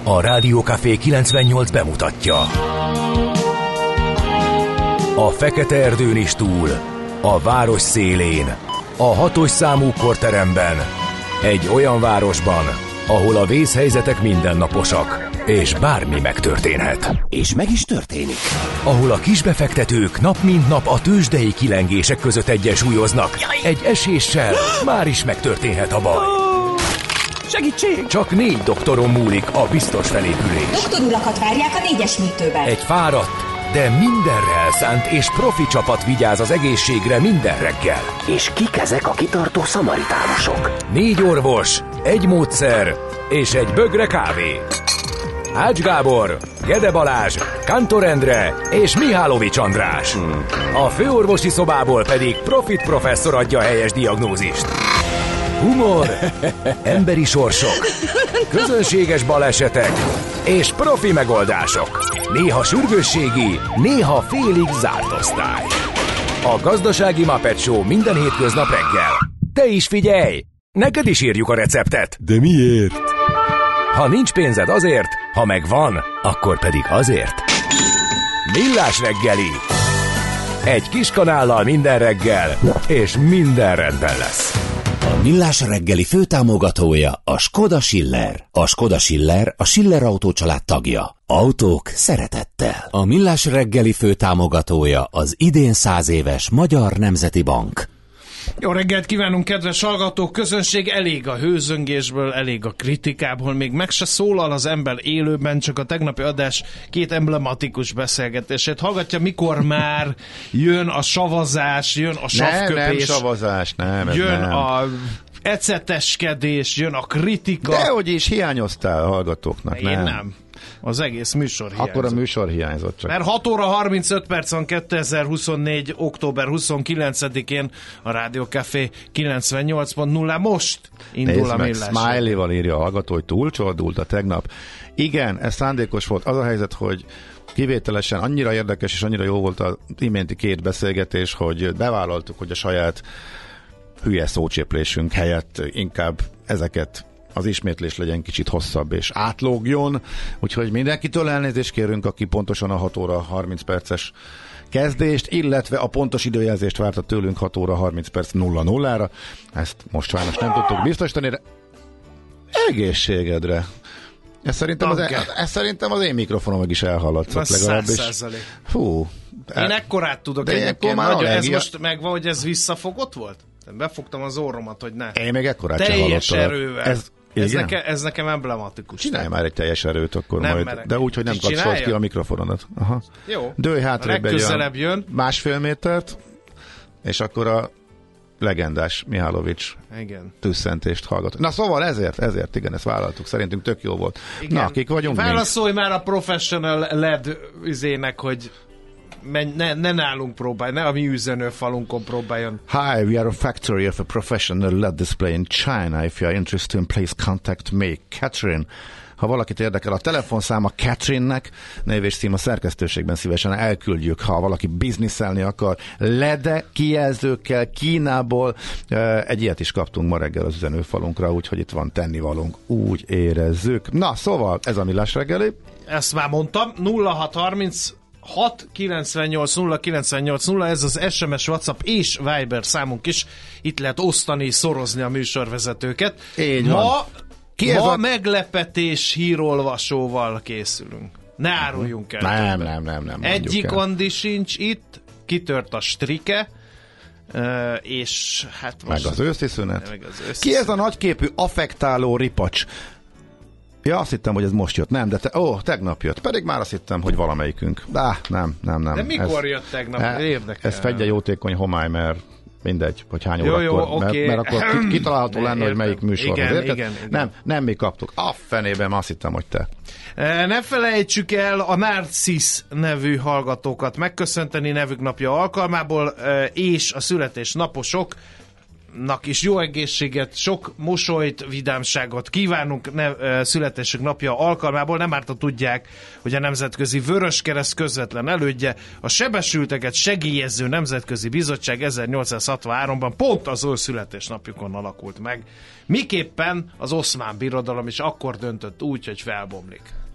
A Rádió Café 98 bemutatja. A fekete erdőn is túl, a város szélén, a 6. számú korteremben, egy olyan városban, ahol a vészhelyzetek mindennaposak, és bármi megtörténhet. És meg is történik. Ahol a kisbefektetők nap mint nap a tőzsdei kilengések között egyensúlyoznak. Egy eséssel már is megtörténhet a baj. Segítség! Csak 4 doktoron múlik a biztos felépülés. Doktorulakat várják a 4-es műtőben. Egy fáradt, de mindenre elszánt és profi csapat vigyáz az egészségre minden reggel. És kik ezek a kitartó szamaritánusok? 4 orvos, egy módszer és egy bögre kávé. Ács Gábor, Gede Balázs, Kantor Endre és Mihálovics András. A főorvosi szobából pedig Profit professzor adja a helyes diagnózist. Humor, emberi sorsok, közönséges balesetek és profi megoldások. Néha sürgősségi, néha félig zárt osztály. A Gazdasági Muppet Show minden hétköznap reggel. Te is figyelj! Neked is írjuk a receptet. De miért? Ha nincs pénzed azért, ha megvan, akkor pedig azért. Millás reggeli. Egy kis kanállal minden reggel, és minden rendben lesz. A Millás reggeli főtámogatója a Skoda Schiller. A Skoda Schiller a Schiller Autó család tagja. Autók szeretettel. A Millás reggeli főtámogatója az idén 100 éves Magyar Nemzeti Bank. Jó reggelt kívánunk, kedves hallgatók! Közönség, elég a hőzöngésből, elég a kritikából, még meg se szólal az ember élőben, csak a tegnapi adás 2 emblematikus beszélgetését hallgatja, mikor már jön a savazás, jön a savköpés. Nem savazás, nem. Jön nem. a eceteskedés, jön a kritika. Dehogy is hiányoztál a hallgatóknak, Én nem. Az egész műsor hiányzott. Akkor a műsor hiányzott csak. Mert 6 óra 35 perc van 2024. október 29-én a Rádió Café 98.0. Most indul Nézd a meg, Millás. Smiley-val írja a hallgató, hogy túlcsordult a tegnap. Igen, ez szándékos volt. Az a helyzet, hogy kivételesen annyira érdekes és annyira jó volt az iménti 2 beszélgetés, hogy bevállaltuk, hogy a saját hülye szócséplésünk helyett inkább ezeket az ismétlés legyen kicsit hosszabb és átlógjon, úgyhogy mindenkitől elnézést kérünk, aki pontosan a 6 óra 30 perces kezdést, illetve a pontos időjelzést várta tőlünk 6 óra 30 perc 00-ra. Ezt most sajnos nem tudtuk biztosítani, de egészségedre. Ez szerintem az én mikrofonom meg is elhallatszott legalábbis. 100%. Fú. Én ekkorát tudok de egyébként. már Nagyon, ez allergia. most megvan, hogy ez visszafogott volt? Befogtam az orromat, hogy ne. Én még ekkorát sem teljes hallottam. erővel. Ez nekem emblematikus. Csinálj már egy teljes erőt akkor nem majd. Merek. De úgy, hogy nem kapcsolod ki a mikrofonodat. Aha. Jó. Dőj hátrébb egy legközelebb jön. 1,5 métert, és akkor a legendás Mihálovics Igen. tüsszentést hallgat. Na szóval ezért, igen, ezt vállaltuk. Szerintünk tök jó volt. Igen. Na, kik vagyunk mi? Válaszolj már a professional LED üzének, hogy ne nálunk próbálj, ne a mi üzenőfalunkon próbáljon. Hi, we are a factory of a professional LED display in China. If you are interested, please contact me, Catherine. Ha valakit érdekel a telefonszáma Catherine-nek, név és cím a szerkesztőségben szívesen elküldjük, ha valaki bizniszelni akar. LED kijelzőkkel Kínából. Egy ilyet is kaptunk ma reggel az üzenőfalunkra, úgyhogy itt van tennivalónk, úgy érezzük. Na, szóval ez a Millás reggeli. Ezt már mondtam, 0630 698 098 0, ez az SMS, WhatsApp és Viber számunk is. Itt lehet osztani, szorozni a műsorvezetőket. Így van. Ma meglepetés hírolvasóval készülünk. Ne áruljunk el. Nem. Egyik Andi sincs itt, kitört a strike, és hát most... Meg az őszi szünet. Ki ez a nagyképű affektáló ripacs? Ja, azt hittem, hogy ez most jött. Nem, de tegnap jött. Pedig már azt hittem, hogy valamelyikünk. Nem. De mikor jött tegnap? Érdekel. Ez fedje jótékony homály, mert mindegy, hogy hány órakor. Jó, okay. Mert akkor kitalálható lenne, hogy melyik műsorhoz érted. Igen. Nem mi kaptuk. A fenében azt hittem, hogy te. Ne felejtsük el a Narcisz nevű hallgatókat megköszönteni nevük napja alkalmából, és a születésnaposoknak is jó egészséget, sok mosolyt, vidámságot kívánunk születésük napja alkalmából. Nem árt, tudják, hogy a Nemzetközi Vöröskereszt közvetlen elődje, a Sebesülteket Segélyező Nemzetközi Bizottság 1863-ban pont az ő születésnapjukon alakult meg. Miképpen az Oszmán Birodalom is akkor döntött úgy, hogy felbomlik.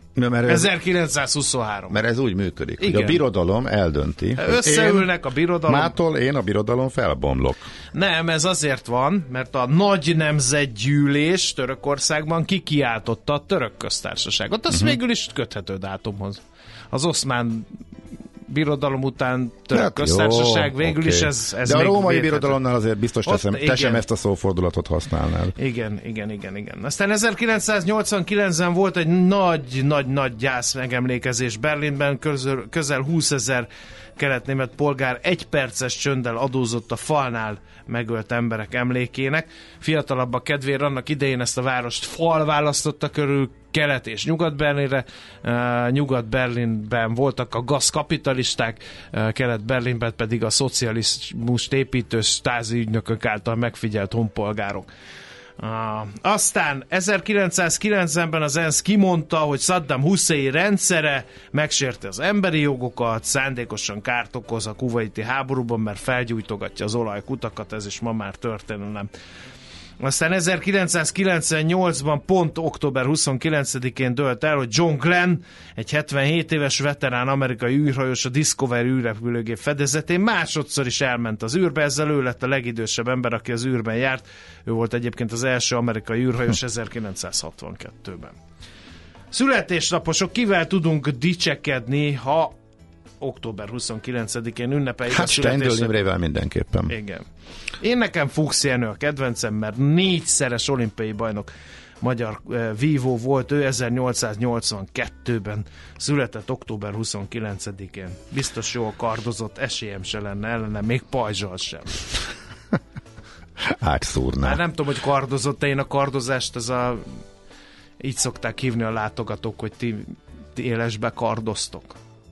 Mert 1923. Mert ez úgy működik, igen, hogy a birodalom eldönti. Összeülnek a birodalom. Mától én a birodalom felbomlok. Nem, ez azért van, mert a nagy nemzetgyűlés Törökországban kikiáltotta a török köztársaságot. Az végül is köthető dátumhoz. Az oszmán birodalom után török köztársaság, végül is ez de a római védhető. Birodalomnál azért biztos te sem ezt a szófordulatot használnál. Igen. Aztán 1989-ben volt egy nagy gyász megemlékezés Berlinben, közel 20 000 kelet-német polgár egy perces csönddel adózott a falnál megölt emberek emlékének. Fiatalabbak kedvére annak idején ezt a várost fal választotta körül Kelet- és Nyugat-Berlinre. Nyugat-Berlinben voltak a gazkapitalisták, Kelet-Berlinben pedig a szocializmust építő stázi ügynökök által megfigyelt honpolgárok. Aztán 1990-ben az ENSZ kimondta, hogy Saddam Hussein rendszere megsérti az emberi jogokat, szándékosan kárt okoz a kuvaiti háborúban, mert felgyújtogatja az olajkutakat, ez is ma már történelem. Aztán 1998-ban pont október 29-én dőlt el, hogy John Glenn, egy 77 éves veterán amerikai űrhajós a Discovery űrrepülőgép fedezetén másodszor is elment az űrbe, ezzel ő lett a legidősebb ember, aki az űrben járt. Ő volt egyébként az első amerikai űrhajós 1962-ben. Születésnaposok, kivel tudunk dicsekedni, ha október 29-én ünnepeljük a Steindl Imrével mindenképpen. Igen. Én nekem Fuchs Jenő a kedvencem, mert 4-szeres olimpiai bajnok magyar vívó volt, ő 1882-ben született október 29-én. Biztos jól kardozott, esélyem se lenne ellene, még pajzsal sem. Átszúrná. Hát nem tudom, hogy kardozott, én a kardozást így szokták hívni a látogatók, hogy ti élesbe kardoztok.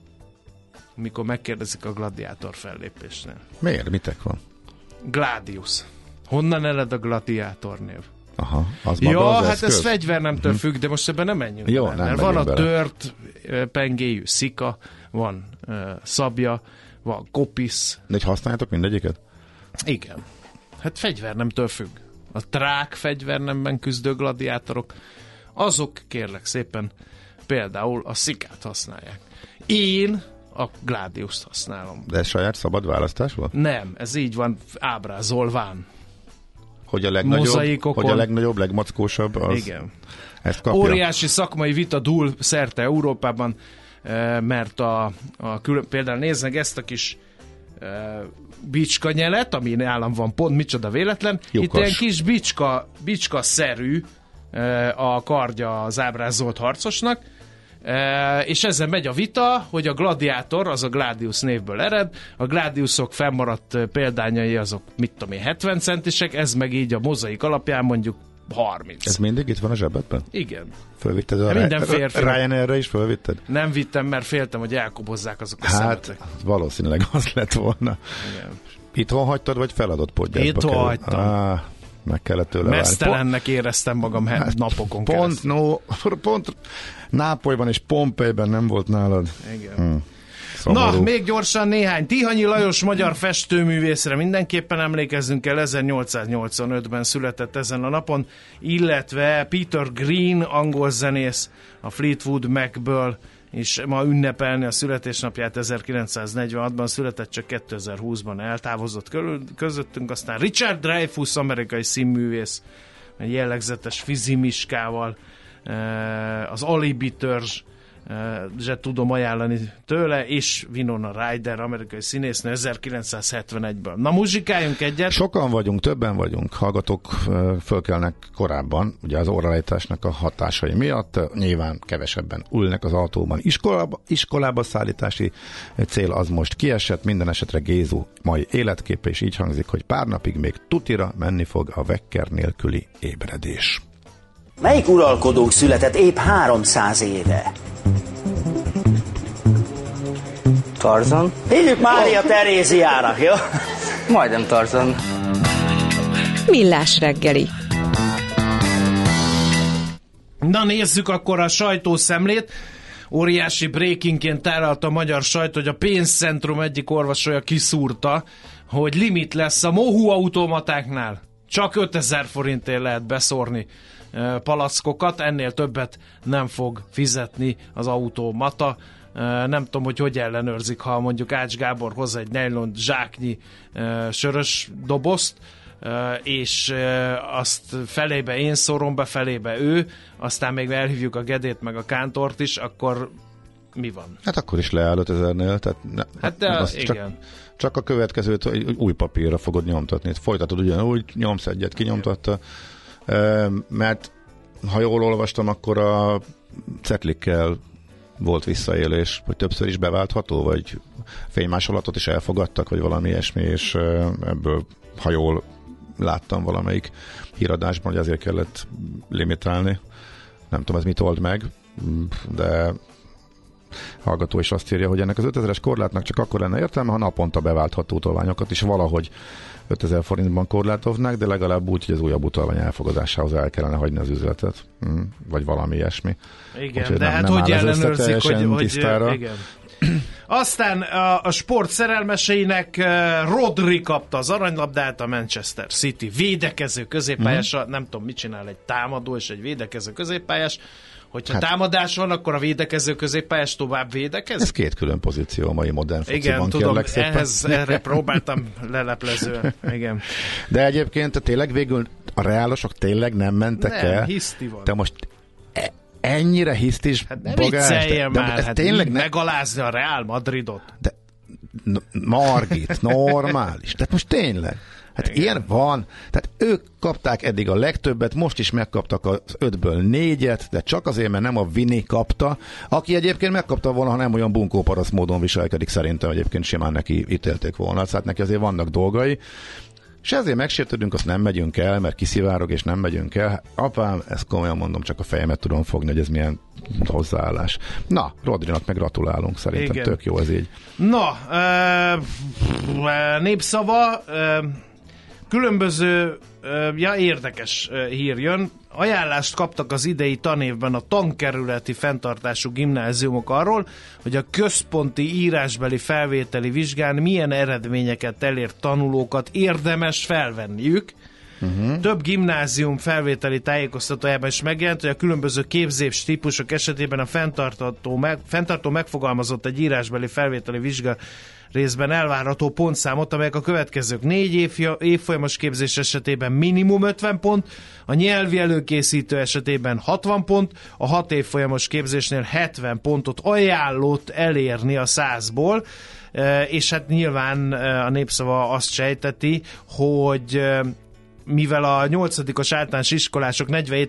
Mikor megkérdezik a gladiátor fellépésnél. Miért? Mitek van? Gladius. Honnan ered a gladiátor név? Aha, az maga az eszköz? Ez fegyvernemtől függ, de most ebben nem menjünk Jó, bele, nem mert van a bele. tört pengéjű szika, van szabja, van kopisz. De használjátok mindegyiket? Igen. Hát fegyvernemtől függ. A trák fegyvernemben küzdő gladiátorok, azok kérlek szépen például a szikát használják. Én a Gladiust használom. De ez saját szabad választás volt? Nem, ez így van ábrázolván. Hogy a legnagyobb, legmackósabb az. Igen. Ezt kapja. Óriási szakmai vita dúl szerte Európában, mert például néznek ezt a kis bicskanyelet, ami nálam van pont, micsoda véletlen. Lyukas. Itt ilyen kis bicska-szerű a kardja az ábrázolt harcosnak, és ezen megy a vita, hogy a gladiátor, az a Gladius névből ered, a Gladiusok fennmaradt példányai azok, mit tudom én, 70 centisek, ez meg így a mozaik alapján mondjuk 30. Ez mindig itt van a zsebedben? Igen. Fölvitted a Minden férfi. Ryanairre is fölvitted? Nem vittem, mert féltem, hogy elkobozzák azok a Hát, szemetek. valószínűleg az lett volna. Igen. Itthon hagytad, vagy feladott podgyászba? Itthon hagytam. Meg kellett tőle várni. Mesztelennek éreztem magam napokon Pont Nápolyban és Pompejben nem volt nálad. Igen. Szomorú. Na, még gyorsan néhány. Tihanyi Lajos magyar festőművészre mindenképpen emlékezzünk el, 1885-ben született ezen a napon, illetve Peter Green, angol zenész, a Fleetwood Macből és ma ünnepelni a születésnapját, 1946-ban született, csak 2020-ban eltávozott közöttünk, aztán Richard Dreyfuss, amerikai színművész, egy jellegzetes fizimiskával, az Alibi törzs, tudom ajánlani tőle, és Winona Ryder, amerikai színésznő, 1971-ből. Na, muzsikáljunk egyet. Sokan vagyunk, többen vagyunk, hallgatók fölkelnek korábban, ugye az óraállításnak a hatásai miatt, nyilván kevesebben ülnek az autóban. Iskolába szállítási cél az most kiesett, minden esetre Gézu mai életképe is így hangzik, hogy pár napig még tutira menni fog a vekker nélküli ébredés. Melyik uralkodónk született épp 300 éve? Tarzan? Hívjuk Mária Teréziának, jó? Majdnem Tarzan. Millás reggeli. Na, nézzük akkor a sajtószemlét. Óriási breakingként tárolta a magyar sajtó, hogy a pénzcentrum egyik orvosolja kiszúrta, hogy limit lesz a mohu automatáknál. Csak 5000 forintért lehet beszórni palackokat, ennél többet nem fog fizetni az automata. Nem tudom, hogy ellenőrzik, ha mondjuk Ács Gábor hoz egy nylon zsáknyi sörös dobozt, és azt felébe én szorom be, felébe ő, aztán még elhívjuk a Gedét meg a Kántort is, akkor mi van? Hát akkor is leáll 5000-nél, tehát igen. Csak a következőt új papírra fogod nyomtatni. Folytatod ugyanúgy, nyomsz egyet, kinyomtatta, mert ha jól olvastam, akkor a cetlikkel volt visszaélés, hogy többször is beváltható, vagy fénymásolatot is elfogadtak, vagy valami ilyesmi, és ebből, ha jól láttam valamelyik híradásban, hogy azért kellett limitálni. Nem tudom, ez mit old meg, de hallgató is azt írja, hogy ennek az 5000-es korlátnak csak akkor lenne értelme, ha naponta beváltható utalványokat is valahogy 5000 forintban korlátoznák, de legalább úgy, hogy az újabb utalvány elfogadásához el kellene hagyni az üzletet. Vagy valami ilyesmi. Igen, úgyhogy de hát hogy ellenőrzik, hogy tisztára. Igen. Aztán a sport szerelmeseinek Rodri kapta az aranylabdát, a Manchester City védekező középpályás, nem tudom, mit csinál egy támadó és egy védekező középpályás. Hogyha támadás van, akkor a védekező középpályás tovább védekezik? Ez két külön pozíció a mai modern fociban. Igen, tudom, erre próbáltam leleplezően. Igen. De egyébként tényleg végül a reálosok tényleg nem mentek el? Nem, hiszti van. Te most ennyire hisztis bagás? De tényleg megalázni a Real Madridot. De Margit, normális. Tehát most tényleg. Hát igen. Ilyen van. Tehát ők kapták eddig a legtöbbet, most is megkaptak az 5-ből 4-et, de csak azért, mert nem a Vini kapta, aki egyébként megkapta volna, ha nem olyan bunkóparasz módon viselkedik, szerintem egyébként simán neki ítélték volna. Hát neki azért vannak dolgai. És ezért megsértődünk, azt nem megyünk el, mert kiszivárog, és nem megyünk el. Hát, apám, ezt komolyan mondom, csak a fejemet tudom fogni, hogy ez milyen hozzáállás. Na, Rodrinak meg gratulálunk, szerintem igen. Tök jó ez így. Na, népszava, különböző, érdekes hír jön. Ajánlást kaptak az idei tanévben a tankerületi fenntartású gimnáziumok arról, hogy a központi írásbeli felvételi vizsgán milyen eredményeket elért tanulókat érdemes felvenniük. Több gimnázium felvételi tájékoztatójában is megjelent, hogy a különböző képzés típusok esetében a fenntartó megfogalmazott egy írásbeli felvételi vizsga részben elvárható pontszámot, amelyek a következők: 4 évfolyamos képzés esetében minimum 50 pont, a nyelvi előkészítő esetében 60 pont, a 6 évfolyamos képzésnél 70 pontot ajánlott elérni a 100-ból, és hát nyilván a népszava azt sejteti, hogy mivel a 8-os általános iskolások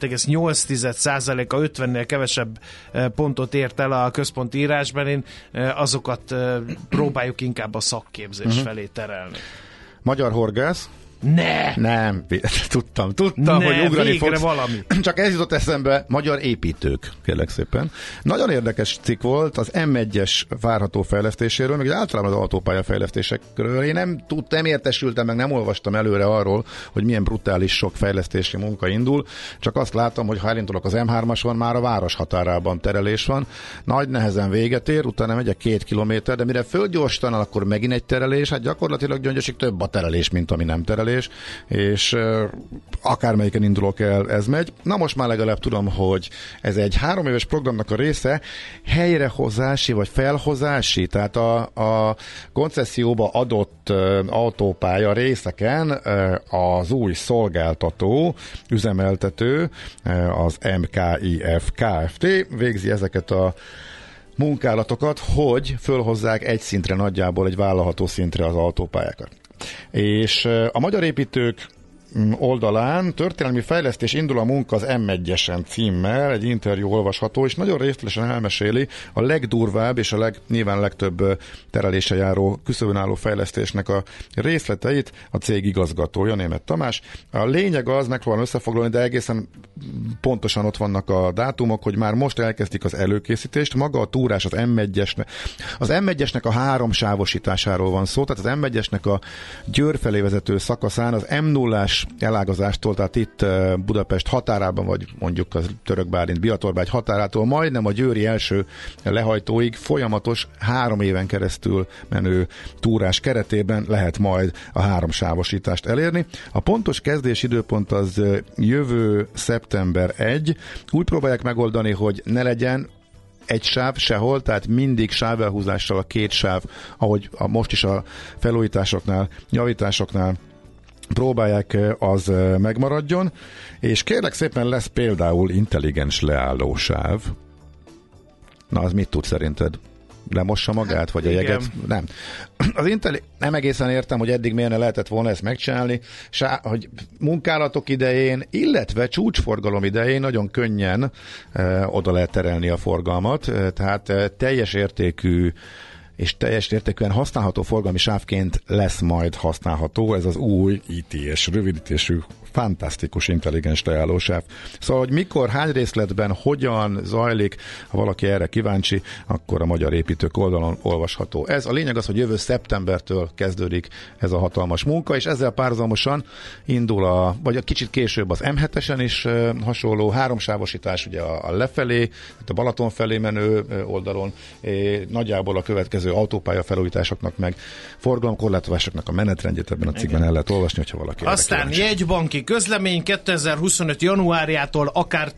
47,8%-a 50-nél kevesebb pontot ért el a központi írásban, azokat próbáljuk inkább a szakképzés felé terelni. Magyar horgász? Nem, tudtam, hogy ugrani fogsz. Valami. Csak ez jutott eszembe, magyar építők, kérlek szépen. Nagyon érdekes cikk volt az M1-es várható fejlesztéséről, meg általában az autópálya fejlesztésekről. Én nem értesültem, meg nem olvastam előre arról, hogy milyen brutális sok fejlesztési munka indul, csak azt látom, hogy ha elindulok az M3-ason, már a város határában terelés van. Nagy nehezen véget ér, utána megyek 2 kilométer, de mire földgyorsítanál, akkor megint egy terelés, hát gyakorlatilag Gyöngyösig több a terelés, mint ami nem terelés. És akármelyiken indulok el, ez megy. Na most már legalább tudom, hogy ez egy 3 éves programnak a része, helyrehozási vagy felhozási, tehát a koncesszióba adott autópálya részeken az új szolgáltató, üzemeltető, az MKIF Kft. Végzi ezeket a munkálatokat, hogy fölhozzák egy szintre, nagyjából egy vállalható szintre az autópályákat. És a magyar építők oldalán történelmi fejlesztés indul a munka az M1-esen címmel, egy interjú olvasható, és nagyon részletesen elmeséli a legdurvább és a nyilván legtöbb terelése járó, küszöbön álló fejlesztésnek a részleteit a cég igazgatója, Németh Tamás. A lényeg az, megpróbálom összefoglalni, de egészen pontosan ott vannak a dátumok, hogy már most elkezdik az előkészítést, maga a túrás az M1-esnek. Az M1-esnek a 3 sávosításáról van szó, tehát az M1-esnek a Győr felé vezető szakaszán az M0-ás kis elágazástól, tehát itt Budapest határában, vagy mondjuk a Török Bálint Biatorbágy határától majdnem a győri első lehajtóig folyamatos 3 éven keresztül menő túrás keretében lehet majd a 3-sávosítást elérni. A pontos kezdés időpont az jövő szeptember 1. Úgy próbálják megoldani, hogy ne legyen egy sáv sehol, tehát mindig sávelhúzással a 2 sáv, ahogy most is a felújításoknál, javításoknál próbálják, az megmaradjon, és kérlek szépen lesz például intelligens leállósáv. Na, az mit tud szerinted? Lemossa magát, vagy a jeget? Nem. Nem egészen értem, hogy eddig miért ne lehetett volna ezt megcsinálni, hogy munkálatok idején, illetve csúcsforgalom idején nagyon könnyen oda lehet terelni a forgalmat, tehát teljes értékű és teljes értékűen használható forgalmi sávként lesz majd használható ez az új ITS rövidítésű fantasztikus intelligens leállósáv. Szóval, hogy mikor, hány részletben, hogyan zajlik, ha valaki erre kíváncsi, akkor a Magyar Építők oldalon olvasható. Ez a lényeg az, hogy jövő szeptembertől kezdődik ez a hatalmas munka, és ezzel párhuzamosan indul vagy a kicsit később az M7-esen is hasonló 3-sávosítás ugye a lefelé, a Balaton felé menő oldalon, nagyjából a következő autópálya felújításoknak meg forgalomkorlátozásoknak a menetrendjét ebben a cikkben el lehet olvasni, hogyha valaki aztán jegybanki közlemény 2025. januárjától akár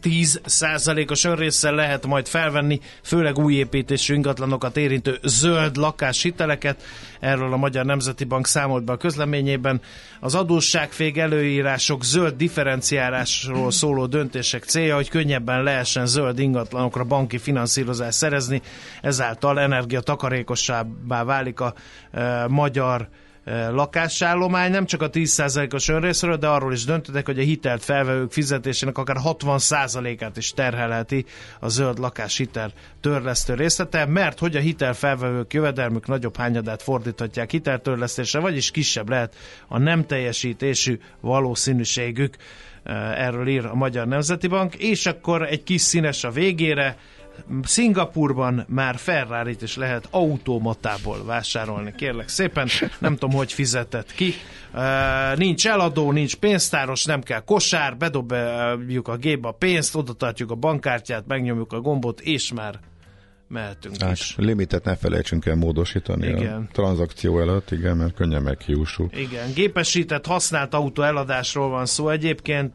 10%-os önrésszel lehet majd felvenni, főleg új építésű ingatlanokat érintő zöld lakáshiteleket. Erről a Magyar Nemzeti Bank számolt be a közleményében. Az adósságfég előírások zöld differenciálásról szóló döntések célja, hogy könnyebben lehessen zöld ingatlanokra banki finanszírozást szerezni, ezáltal energiatakarékosabbá válik a magyar lakásállomány. Nem csak a 10%-os önrészről, de arról is döntöttek, hogy a hitelt felvevők fizetésének akár 60%-át is terhelheti a zöld lakáshitel törlesztő részlete, mert hogy a hitelfelvevők jövedelmük nagyobb hányadát fordíthatják hiteltörlesztésre, vagyis kisebb lehet a nem teljesítésű valószínűségük. Erről ír a Magyar Nemzeti Bank, és akkor egy kis színes a végére. Szingapurban már Ferrarit is lehet automatából vásárolni, kérlek szépen. Nem tudom, hogy fizetett ki. Nincs eladó, nincs pénztáros, nem kell kosár, bedobjuk a gépbe a pénzt, oda tartjuk a bankkártyát, megnyomjuk a gombot, és már mehetünk is. Limitet ne felejtsünk el módosítani, igen, a tranzakció előtt, igen, mert könnyen meghiúsul. Igen, gépesített használt autó eladásról van szó. Egyébként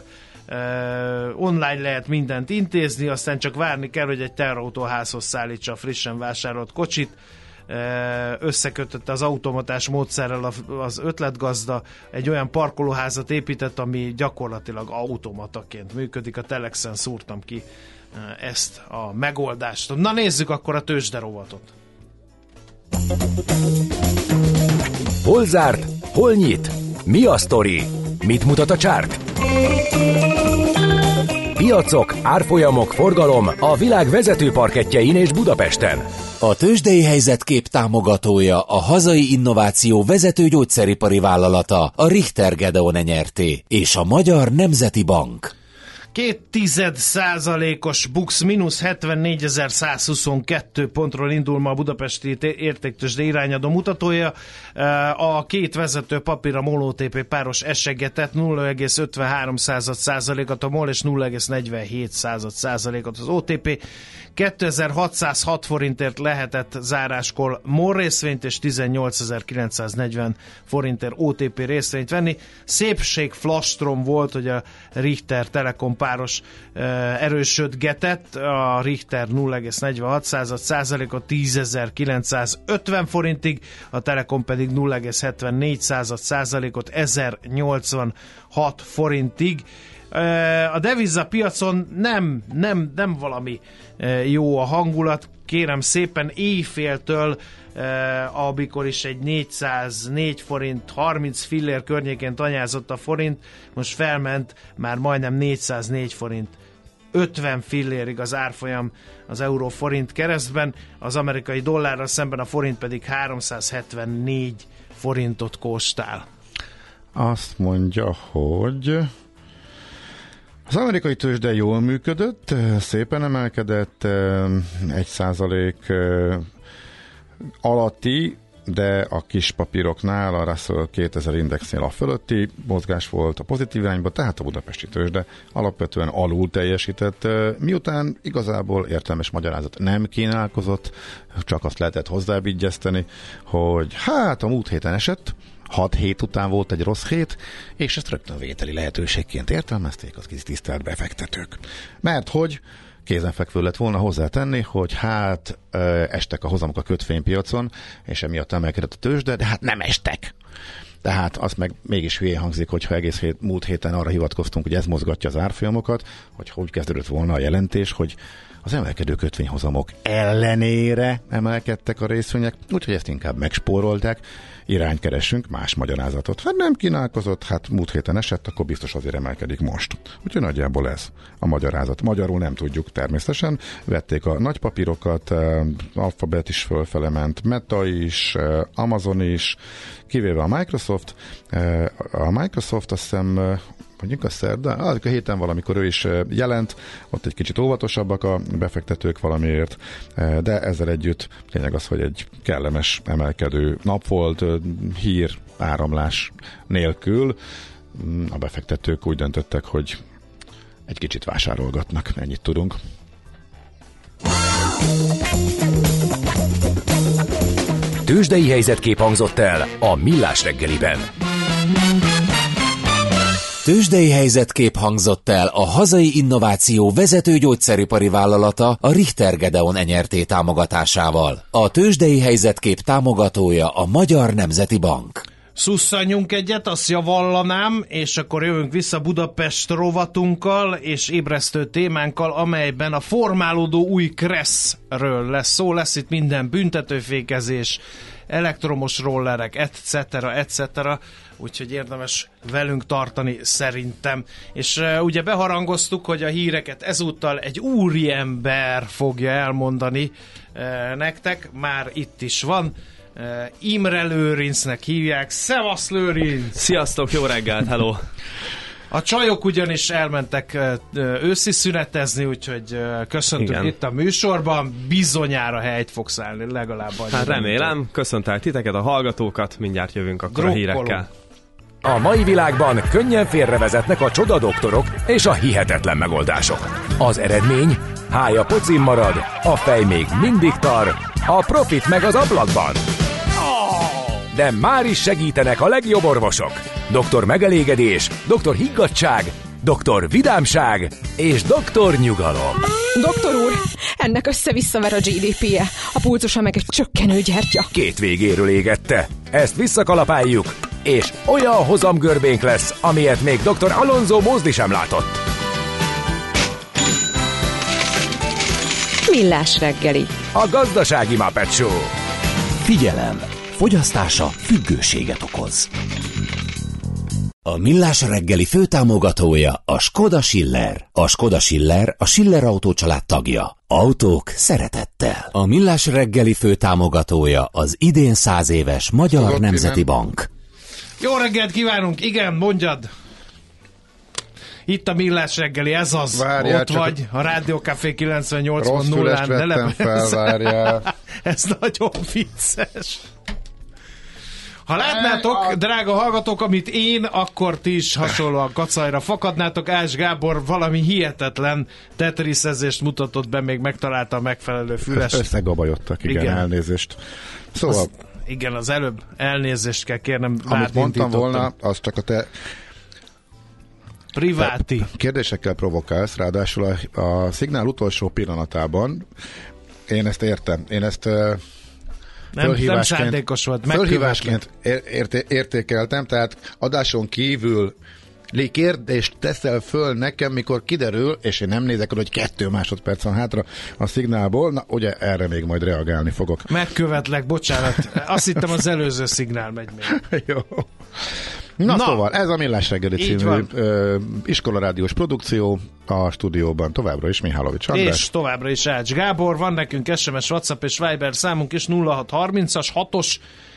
online lehet mindent intézni, aztán csak várni kell, hogy egy teherautó házhoz szállítsa a frissen vásárolt kocsit. Összekötötte az automatás módszerrel az ötletgazda, egy olyan parkolóházat épített, ami gyakorlatilag automataként működik. A Telexen szúrtam ki ezt a megoldást. Na nézzük akkor a tőzsderovatot. Hol zárt? Hol nyit? Mi a sztori? Mit mutat a csárt? Piacok, árfolyamok, forgalom a világ vezető parkettjein és Budapesten. A tőzsdei helyzetkép támogatója a hazai innováció vezető gyógyszeripari vállalata, a Richter Gedeon Nyrt. és a Magyar Nemzeti Bank. 0,2%-os BUX mínusz 74.122 pontról indul ma a budapesti értéktőzsde irányadó mutatója. A két vezető papír a MOL OTP páros esegetett 0,53%-ot a MOL és 0,47%-ot az OTP. 2606 forintért lehetett záráskor MOL részvényt és 18.940 forintért OTP részvényt venni. Szépség flastrom volt, hogy a Richter Telekom páros erősödgetett, a Richter 0,46%-ot 10.950 forintig, a Telekom pedig 0,74%-ot 1086 forintig. A devizapiacon nem valami jó a hangulat, kérem szépen, éjféltől, amikor is egy 404 forint 30 fillér környékén tanyázott a forint, most felment már majdnem 404 forint 50 fillérig az árfolyam az euró-forint keresztben, az amerikai dollárral szemben a forint pedig 374 forintot kóstál. Azt mondja, hogy az amerikai tőzsde jól működött, szépen emelkedett, 1% alatti de a kis papíroknál a Russell 2000 indexnél a fölötti mozgás volt a pozitív irányba, tehát a budapesti tőzsde alapvetően alul teljesített, miután igazából értelmes magyarázat nem kínálkozott, csak azt lehetett hozzábigyezteni, hogy hát a múlt héten esett, 6 hét után volt egy rossz hét, és ezt rögtön vételi lehetőségként értelmezték az tisztelt befektetők. Mert hogy kézenfekvő lett volna hozzátenni, hogy hát estek a hozamok a kötvénypiacon, és emiatt emelkedett a tőzsde, de hát nem estek. Tehát azt meg mégis hülyén hangzik, hogyha egész múlt héten arra hivatkoztunk, hogy ez mozgatja az árfolyamokat, hogy úgy kezdődött volna a jelentés, hogy az emelkedő kötvényhozamok ellenére emelkedtek a részvények, úgyhogy ezt inkább megspórolták, irányt keresünk, más magyarázatot. Hát nem kínálkozott, hát múlt héten esett, akkor biztos azért emelkedik most. Úgyhogy nagyjából ez a magyarázat. Magyarul nem tudjuk természetesen. Vették a nagy papírokat, Alphabet is fölfele ment, Meta is, Amazon is, kivéve a Microsoft. A Microsoft azt hiszem mondjuk a szerdán, a héten valamikor ő is jelent, ott egy kicsit óvatosabbak a befektetők valamiért, de ezzel együtt lényeg az, hogy egy kellemes emelkedő nap volt, hír áramlás nélkül. A befektetők úgy döntöttek, hogy egy kicsit vásárolgatnak, ennyit tudunk. Tőzsdei helyzetkép hangzott el a Millás reggeliben. Tőzsdei helyzetkép hangzott el a hazai innováció vezető gyógyszeripari vállalata a Richter Gedeon Enyerté támogatásával. A tőzsdei helyzetkép támogatója a Magyar Nemzeti Bank. Szusszanjunk egyet, azt javallanám, és akkor jövünk vissza Budapest rovatunkkal és ébresztő témánkkal, amelyben a formálódó új Kresszről lesz szó. Lesz itt minden büntetőfékezés, elektromos rollerek, etc. Úgyhogy érdemes velünk tartani szerintem. És ugye beharangoztuk, hogy a híreket ezúttal egy úriember fogja elmondani nektek. Már itt is van. Imre Lőrincnek hívják. Szevasz, Lőrinc! Sziasztok, jó reggelt, hello! A csajok ugyanis elmentek őszi szünetezni, úgyhogy köszöntünk igen. Itt a műsorban. Bizonyára helyt fogsz állni, legalább annyi. Hát remélem, köszöntelek titeket, a hallgatókat, mindjárt jövünk akkor a hírekkel. A mai világban könnyen félrevezetnek a csodadoktorok és a hihetetlen megoldások. Az eredmény? Hája pocim marad, a fej még mindig tar, a profit meg az ablakban. De már is segítenek a legjobb orvosok. Doktor Megelégedés, Doktor Higgadtság, Doktor Vidámság és Doktor Nyugalom. Doktor úr, ennek össze-visszaver a GDP-je, a pulzusa meg egy csökkenő gyertya. Két végéről égette. Ezt visszakalapáljuk, és olyan hozamgörbénk lesz, amilyet még Dr. Alonso Mózdi sem látott. Millás reggeli. A gazdasági Muppet Show. Figyelem! Fogyasztása függőséget okoz. A Millás reggeli főtámogatója a Skoda Schiller. A Skoda Schiller a Schiller Autó család tagja. Autók szeretettel. A Millás reggeli főtámogatója az idén 100 éves Magyar Nemzeti Bank. Jó reggelt kívánunk, igen, mondjad! Itt a Millás reggeli, ez az. Várjál, ott vagy, a Rádió Café 98.0-án. Rossz fülest vettem fel, várjál. Ez nagyon vicces. Ha látnátok, drága hallgatók, amit én, akkor ti is hasonlóan kacajra fakadnátok. Ács Gábor valami hihetetlen tetriszezést mutatott be, még megtalálta a megfelelő füles. Összegabajodtak, igen, elnézést. Szóval... Igen, az előbb elnézést kell kérnem. Amit mondtam volna, az csak a te... Priváti. Kérdésekkel provokálsz, ráadásul a szignál utolsó pillanatában, én ezt értem, én ezt nem szándékos volt, fölhívásként értékeltem, tehát adáson kívül kérdést teszel föl nekem, mikor kiderül, és én nem nézek oda, hogy 2 másodperc van hátra a szignálból, na ugye erre még majd reagálni fogok. Megkövetlek, bocsánat, azt hittem az előző szignál megy még. Jó. Na szóval, ez a Millás reggeli című iskolarádiós produkció, a stúdióban továbbra is Mihálovics András. És továbbra is Ács Gábor, van nekünk SMS, WhatsApp és Viber számunk is 0630-as 6-os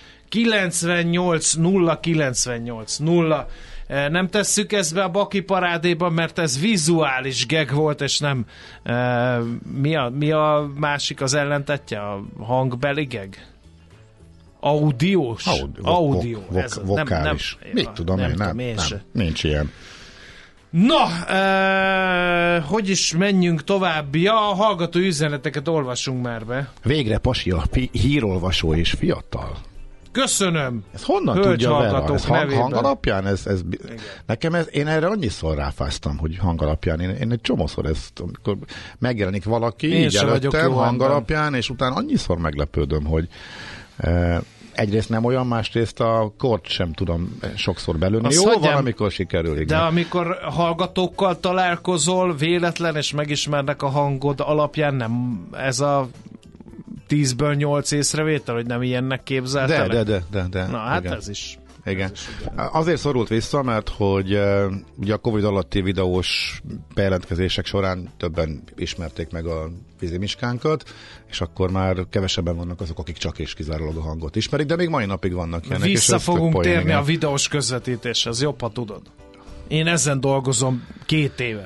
98 0 98 0. Nem tesszük ezt be a Baki parádéban, mert ez vizuális gag volt, és nem mi a másik az ellentetje? A hangbeli gag? Audiós? Audio. Vokális. Mit tudom én, nem. Nincs ilyen. Na, hogy is menjünk tovább? Ja, a hallgató üzeneteket olvassunk már be. Végre Pasi a hírolvasó és fiatal. Köszönöm. Ez honnan tudja Vera? Ez hang alapján? Nekem én erre annyiszor ráfáztam, hogy hang alapján. Én egy csomószor ezt, amikor megjelenik valaki, így előttem hang alapján, és utána annyiszor meglepődöm, hogy egyrészt nem olyan, másrészt a kort sem tudom sokszor belőni. Jó, valamikor sikerül. Igen. De amikor hallgatókkal találkozol, véletlen, és megismernek a hangod alapján, nem ez a 10-ből 8 észrevétel, hogy nem ilyennek képzeltelek? De. Na, hát igen. Ez is. Igen. Azért szorult vissza, mert hogy ugye a Covid alatti videós bejelentkezések során többen ismerték meg a vízimiskánkat, és akkor már kevesebben vannak azok, akik csak és kizárólag a hangot ismerik, de még mai napig vannak ilyenek. Vissza fogunk térni a videós közvetítéshez, jobb, ha tudod. Én ezen dolgozom 2 éve.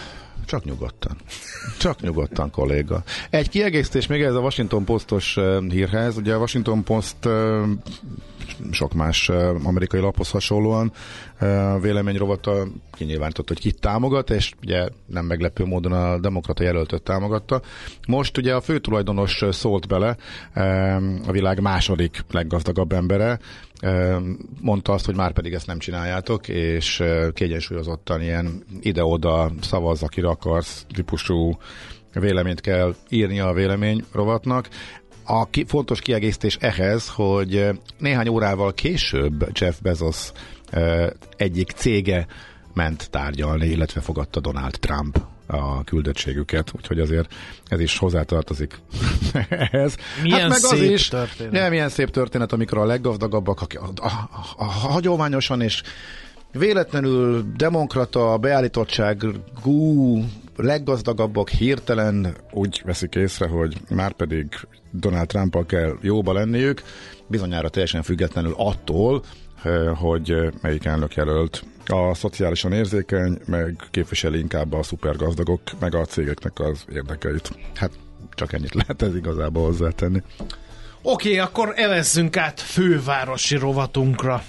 Csak nyugodtan, kolléga. Egy kiegészítés még ez a Washington Postos hírhez. Ugye a Washington Post sok más amerikai laphoz hasonlóan véleményrovata kinyilvánított, hogy kit támogat, és ugye nem meglepő módon a demokrata jelöltöt támogatta. Most ugye a főtulajdonos szólt bele, a világ második leggazdagabb embere, mondta azt, hogy már pedig ezt nem csináljátok, és kiegyensúlyozottan ilyen ide-oda szavazz, akire akarsz típusú véleményt kell írnia a vélemény rovatnak. Fontos kiegészítés ehhez, hogy néhány órával később Jeff Bezos egyik cége ment tárgyalni, illetve fogadta Donald Trump a küldöttségüket, úgyhogy azért ez is hozzátartozik ehhez. Milyen hát meg az is, történet. Milyen szép történet, amikor a leggazdagabbak, a hagyományosan és véletlenül demokrata beállítottságú leggazdagabbak hirtelen úgy veszik észre, hogy már pedig Donald Trump-al kell jóba lenniük, bizonyára teljesen függetlenül attól, hogy melyik elnökjelölt a szociálisan érzékeny, meg képviseli inkább a szupergazdagok, meg a cégeknek az érdekeit. Hát csak ennyit lehet ez igazából hozzátenni. Oké, akkor evezzünk át fővárosi rovatunkra.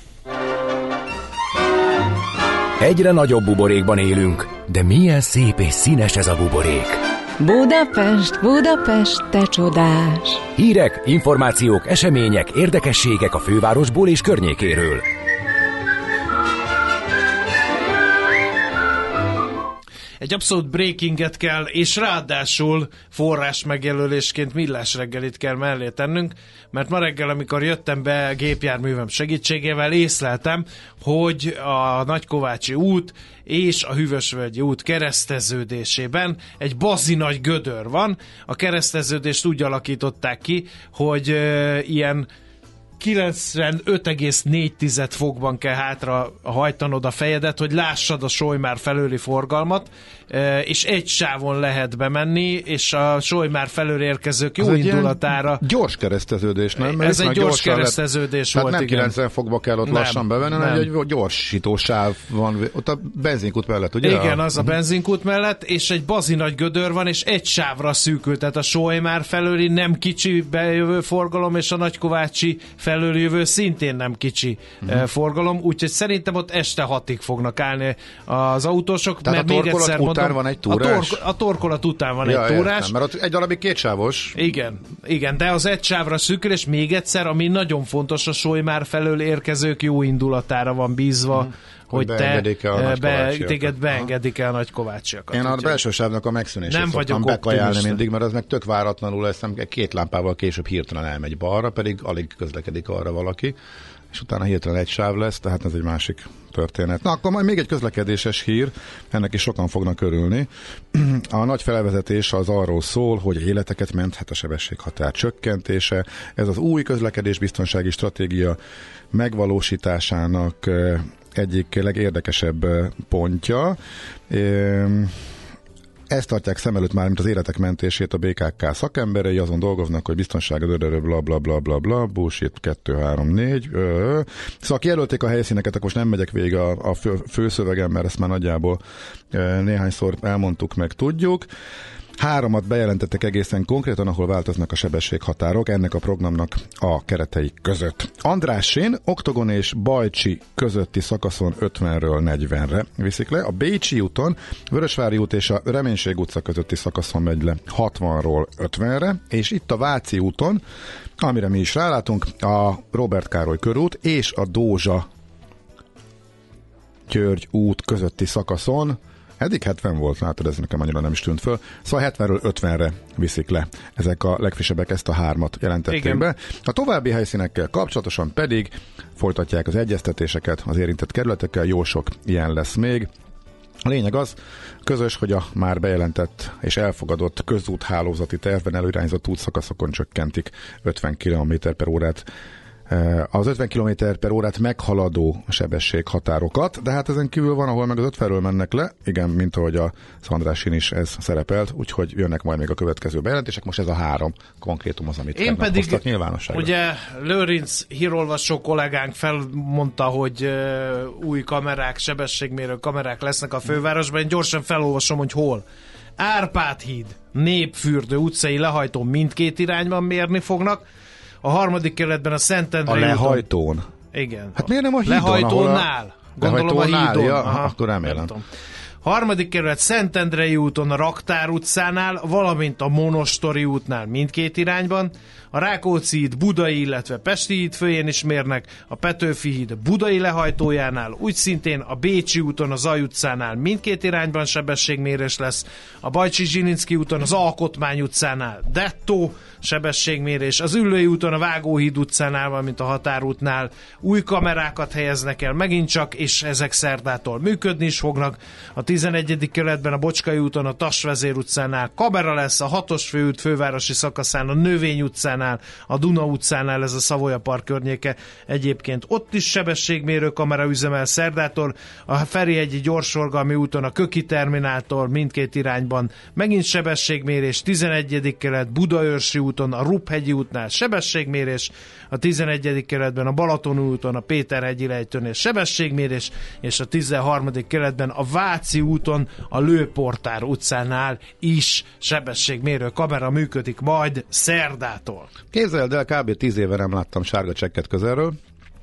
Egyre nagyobb buborékban élünk, de milyen szép és színes ez a buborék. Budapest, Budapest, te csodás! Hírek, információk, események, érdekességek a fővárosból és környékéről. Egy abszolút breakinget kell, és ráadásul forrás megjelölésként Millás reggelit kell mellé tennünk, mert ma reggel, amikor jöttem be gépjárművem segítségével, észleltem, hogy a Nagykovácsi út és a Hűvösvölgyi út kereszteződésében egy bazi nagy gödör van. A kereszteződést úgy alakították ki, hogy ilyen 95,4 fokban kell hátra hajtanod a fejedet, hogy lássad a Solymár felőli forgalmat, és egy sávon lehet bemenni, és a Solymár felől érkezők jó indulatára... Gyors kereszteződés, nem? Ez egy gyors kereszteződés volt, nem igen. 90 fokba kell ott lassan bevenni, hanem egy gyorsító sáv van, ott a benzinkút mellett, ugye? Igen, az a benzinkút mellett, és egy bazi nagy gödör van, és egy sávra szűkült, tehát a Solymár felőli nem kicsi bejövő forgalom, és a Nagykovácsi felől jövő szintén nem kicsi forgalom, úgyhogy szerintem ott este 6-ig fognak állni az autósok, tehát mert még egyszer mondom, van egy túrás? A torkolat után van egy túrás. Értem, mert ott egy darabig kétsávos. Igen, de az egy sávra szűkül, és még egyszer, ami nagyon fontos, a Solymár felől érkezők jó indulatára van bízva, hogy téged beengedik el a Nagykovácsiakat. Én a belső sávnak a megszűnését szoktam bekajálni mindig, mert az meg tök váratlanul lesz, 2 lámpával később hirtelen elmegy balra, pedig alig közlekedik arra valaki, és utána hirtelen egy sáv lesz, tehát ez egy másik történet. Na, akkor majd még egy közlekedéses hír, ennek is sokan fognak örülni. A nagy felvezetés az arról szól, hogy életeket menthet a sebességhatár csökkentése. Ez az új közlekedésbiztonsági stratégia megvalósításának egyik legérdekesebb pontja. Ezt tartják szem előtt már, mint az életek mentését a BKK szakemberei, azon dolgoznak, hogy biztonság, bla bla bla bla bla, bullshit 2, 3, 4. Szóval kijelölték a helyszíneket, akkor most nem megyek végig a főszövegen, mert ezt már nagyjából néhányszor elmondtuk, meg tudjuk. 3 bejelentettek egészen konkrétan, ahol változnak a sebességhatárok ennek a programnak a keretei között. Andrássén, Oktogon és Bajcsi közötti szakaszon 50-ről 40-re viszik le, a Bécsi úton, Vörösvári út és a Reménység utca közötti szakaszon megy le 60-ról 50-re, és itt a Váci úton, amire mi is rálátunk, a Róbert Károly körút és a Dózsa György út közötti szakaszon, eddig 70 volt, látod, ez nekem annyira nem is tűnt föl, szóval 70-ről 50-re viszik le. Ezek a legfrissebbek, ezt a 3-at jelentették be. A további helyszínekkel kapcsolatosan pedig folytatják az egyeztetéseket az érintett kerületekkel, jó sok ilyen lesz még. A lényeg az, közös, hogy a már bejelentett és elfogadott közúthálózati tervben előirányzott útszakaszokon csökkentik 50 km/h az 50 km/h meghaladó sebességhatárokat, de hát ezen kívül van, ahol meg az 50-ről mennek le, igen, mint ahogy a Szandrásin is ez szerepelt, úgyhogy jönnek majd még a következő bejelentések, most ez a 3 konkrétum az, amit én pedig hoztak nyilvánosságra. Ugye Lőrinc hírolvasó kollégánk felmondta, hogy új kamerák, sebességmérő kamerák lesznek a fővárosban, én gyorsan felolvasom, hogy hol. Árpád híd, Népfürdő utcai lehajtón mindkét irányban mérni fognak, a 3. kerületben a Szentendrei úton. A lehajtón? Igen. Hát miért nem a hídon? Lehajtónál. Gondolom a hídon. Ja, akkor remélem. 3. kerület Szentendrei úton, a Raktár utcánál, valamint a Monostori útnál mindkét irányban, a Rákóczi híd Budai, illetve Pesti híd főjén is mérnek, a Petőfi híd Budai lehajtójánál, úgy szintén a Bécsi úton, a Zaj utcánál mindkét irányban sebességmérés lesz, a Bajcsi-Zsilinszky úton, az Alkotmány utcánál dettó sebességmérés, az Üllői úton, a Vágóhíd utcánál, valamint a Határútnál új kamerákat helyeznek el megint csak, és ezek szerdától működni is fognak. A 11. kerületben a Bocskai úton, a Tassvezér utcánál kamera lesz, a 6-os főút fővárosi szakaszán, a Növény utcánál, a Duna utcánál, ez a Savoya Park környéke. Egyébként ott is sebességmérő kamera üzemel szerdától, a Ferihegyi gyorsforgalmi úton, a Köki termináltól mindkét irányban megint sebességmérés, 11. kerület Budaörsi úton, a Ruphegyi útnál sebességmérés, a 11. kerületben a Balaton úton, a Péterhegyi lejtőnél sebességmérés, és a 13. kerületben a Váci úton, a Lőportár utcánál is sebességmérő kamera működik majd szerdától. Képzeld el, kb. 10 éve nem láttam sárga csekket közelről.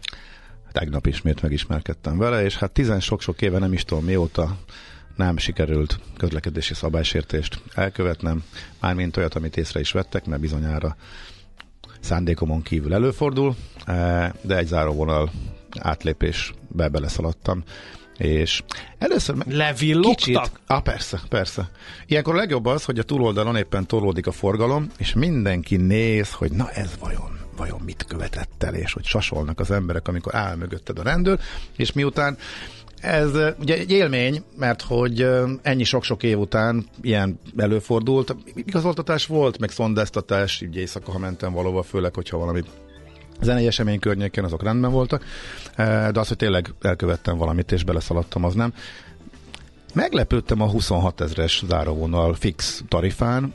Tegnap ismét megismerkedtem vele, és hát 10 sok-sok éve, nem is tudom mióta nem sikerült közlekedési szabálysértést elkövetnem, mármint olyat, amit észre is vettek, mert bizonyára szándékomon kívül előfordul, de egy záróvonal átlépésbe beleszaladtam, és először levillogtak? Persze. Ilyenkor a legjobb az, hogy a túloldalon éppen tolódik a forgalom, és mindenki néz, hogy na ez vajon mit követett el, és hogy sasolnak az emberek, amikor áll mögötted a rendőr, és miután ez ugye egy élmény, mert hogy ennyi sok-sok év után ilyen előfordult. Igazoltatás volt, meg szondáztatás, így éjszaka, ha mentem valóban, főleg, hogyha valami zenei esemény környéken, azok rendben voltak, de az, hogy tényleg elkövettem valamit, és beleszaladtam, az nem. Meglepődtem a 26 000-es záróvonal fix tarifán.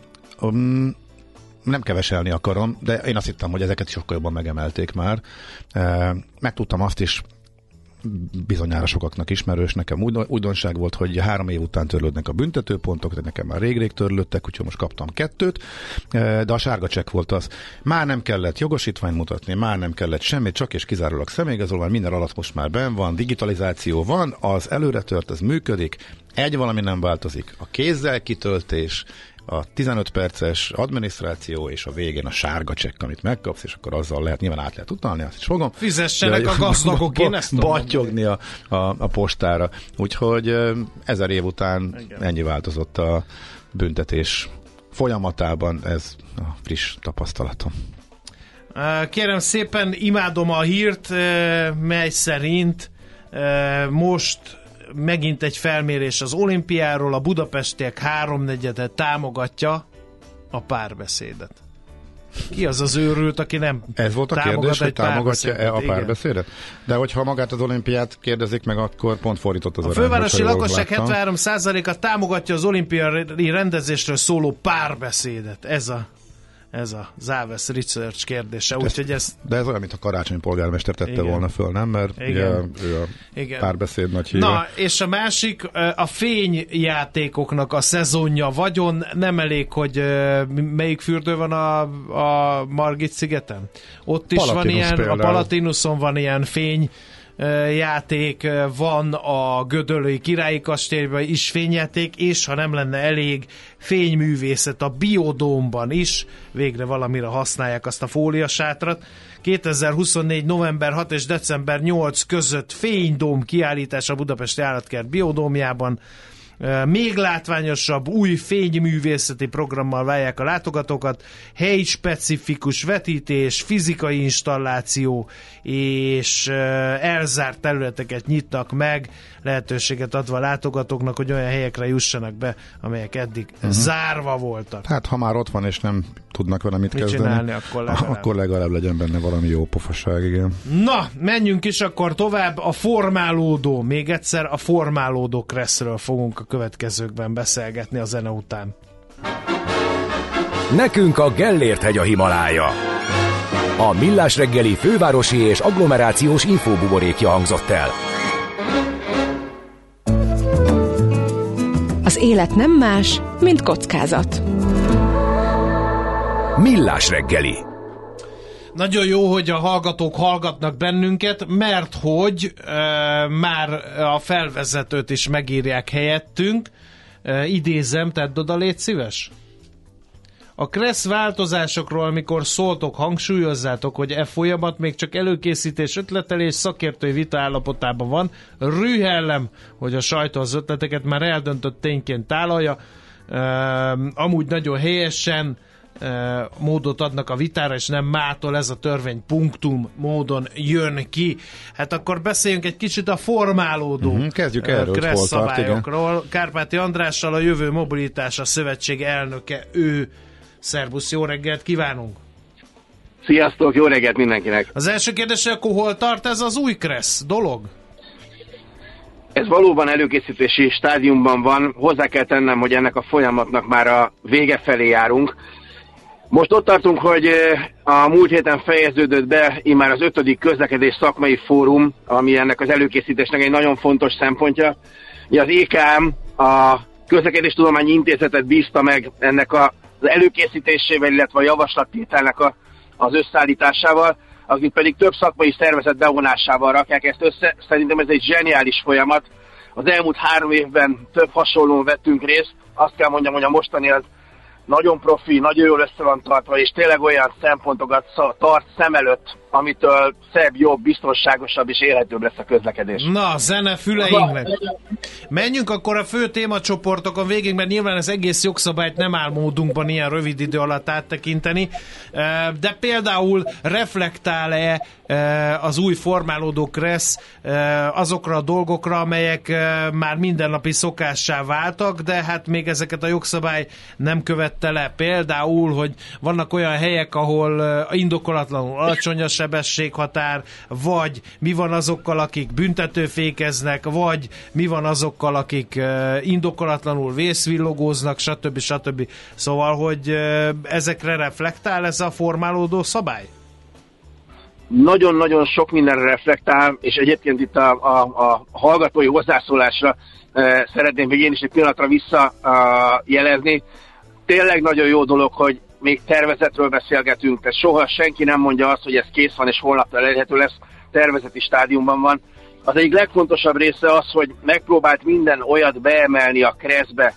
Nem keveselni akarom, de én azt hittem, hogy ezeket sokkal jobban megemelték már. Megtudtam azt is, bizonyára sokaknak ismerős, nekem újdonság volt, hogy 3 év után törlődnek a büntetőpontok, de nekem már rég törlődtek, úgyhogy most kaptam 2, de a sárga csekk volt az. Már nem kellett jogosítványt mutatni, már nem kellett semmit, csak és kizárólag személyigazolvány, minden alatt most már benn van, digitalizáció van, az előretört, ez működik, egy valami nem változik, a kézzel kitöltés, a 15 perces adminisztráció, és a végén a sárga csekk, amit megkapsz, és akkor azzal lehet, nyilván át lehet utalni, azt is fogom. Fizessenek a gazdagok, én ezt battyogni a postára. Úgyhogy 1000 év után ennyi változott a büntetés folyamatában, ez a friss tapasztalatom. Kérem szépen, imádom a hírt, mely szerint most megint egy felmérés az olimpiáról, a budapestiek 3/4 támogatja a párbeszédet. Ki az az őrült, aki nem ez volt a kérdés, hogy támogatja-e a párbeszédet? De hogyha magát az olimpiát kérdezik meg, akkor pont fordított az a fővárosi lakosság 73%-a támogatja az olimpiai rendezésről szóló párbeszédet. ez a Záves Research kérdése. Úgyhogy de ez olyan, mint a Karácsony polgármester tette igen. volna föl, nem? Mert ugye ő a párbeszéd nagy híve. Na, és a másik, a fényjátékoknak a szezonja vagyon. Nem elég, hogy melyik fürdő van a Margit szigeten? Ott is van ilyen, például. A Palatinuson van ilyen fény játék, van a Gödöllői Királyi Kastélyban is fényjáték, és ha nem lenne elég fényművészet a Biodómban is, végre valamire használják azt a fóliasátrat. 2024. november 6 és december 8 között fénydóm kiállítás a Budapesti Állatkert Biodómjában. Még látványosabb új fényművészeti programmal várják a látogatókat, helyi-specifikus vetítés, fizikai installáció és elzárt területeket nyitnak meg, lehetőséget adva a látogatóknak, hogy olyan helyekre jussanak be, amelyek eddig zárva voltak. Hát ha már ott van és nem tudnak vele mit kezdeni, csinálni, akkor legalább legyen benne valami jó pofaság, igen. Na, menjünk is akkor tovább. A formálódó, még egyszer a formálódó Kresszről fogunk a következőkben beszélgetni a zene után. Nekünk a Gellért-hegy a Himalája. A Millás reggeli fővárosi és agglomerációs infóbuborékja hangzott el. Az élet nem más, mint kockázat. Millás reggeli. Nagyon jó, hogy a hallgatók hallgatnak bennünket, mert hogy már a felvezetőt is megírják helyettünk. Idézem, tedd oda, légy szíves. A Kressz változásokról, amikor szóltok, hangsúlyozzátok, hogy folyamat még csak előkészítés, ötletelés, szakértői vita állapotában van. Rühellem, hogy a sajtó az ötleteket már eldöntött tényként tálalja. Amúgy nagyon helyesen módot adnak a vitára, és nem mától ez a törvény punktum módon jön ki. Hát akkor beszéljünk egy kicsit a formálódó kezdjük erről, Kressz szabályokról. Kárpáti Andrással, a Jövő Mobilitása Szövetség elnöke, ő. Szerbusz, jó reggelt kívánunk! Sziasztok, jó reggelt mindenkinek! Az első kérdés, akkor hol tart ez az új Kressz dolog? Ez valóban előkészítési stádiumban van. Hozzá kell tennem, hogy ennek a folyamatnak már a vége felé járunk. Most ott tartunk, hogy a múlt héten fejeződött be immár az 5. közlekedés szakmai fórum, ami ennek az előkészítésnek egy nagyon fontos szempontja. Ugye az EKM, a Közlekedéstudományi Intézetet bízta meg ennek az előkészítésével, illetve a javaslattételnek az összeállításával, akik pedig több szakmai szervezet bevonásával rakják ezt össze. Szerintem ez egy zseniális folyamat. Az elmúlt 3 évben több hasonlón vettünk részt. Azt kell mondjam, hogy a mostani az nagyon profi, nagyon jól össze van tartva, és tényleg olyan szempontokat tart szem előtt, amitől szebb, jobb, biztonságosabb és élhetőbb lesz a közlekedés. Na, zene füleinknek. Menjünk akkor a fő témacsoportokon végig, mert nyilván az egész jogszabályt nem áll módunkban ilyen rövid idő alatt áttekinteni, de például reflektál-e az új formálódó Kressz azokra a dolgokra, amelyek már mindennapi szokássá váltak, de hát még ezeket a jogszabály nem követte le. Például, hogy vannak olyan helyek, ahol indokolatlanul alacsony a sebességhatár, vagy mi van azokkal, akik büntetőfékeznek, vagy mi van azokkal, akik indokolatlanul vészvillogóznak, stb. Stb. Szóval, hogy ezekre reflektál ez a formálódó szabály? Nagyon-nagyon sok mindenre reflektál, és egyébként itt a hallgatói hozzászólásra szeretném még én is egy pillanatra visszajelezni. Tényleg nagyon jó dolog, hogy még tervezetről beszélgetünk, tehát soha senki nem mondja azt, hogy ez kész van és holnapra elérhető lesz, tervezeti stádiumban van. Az egyik legfontosabb része az, hogy megpróbált minden olyat beemelni a Kresszbe,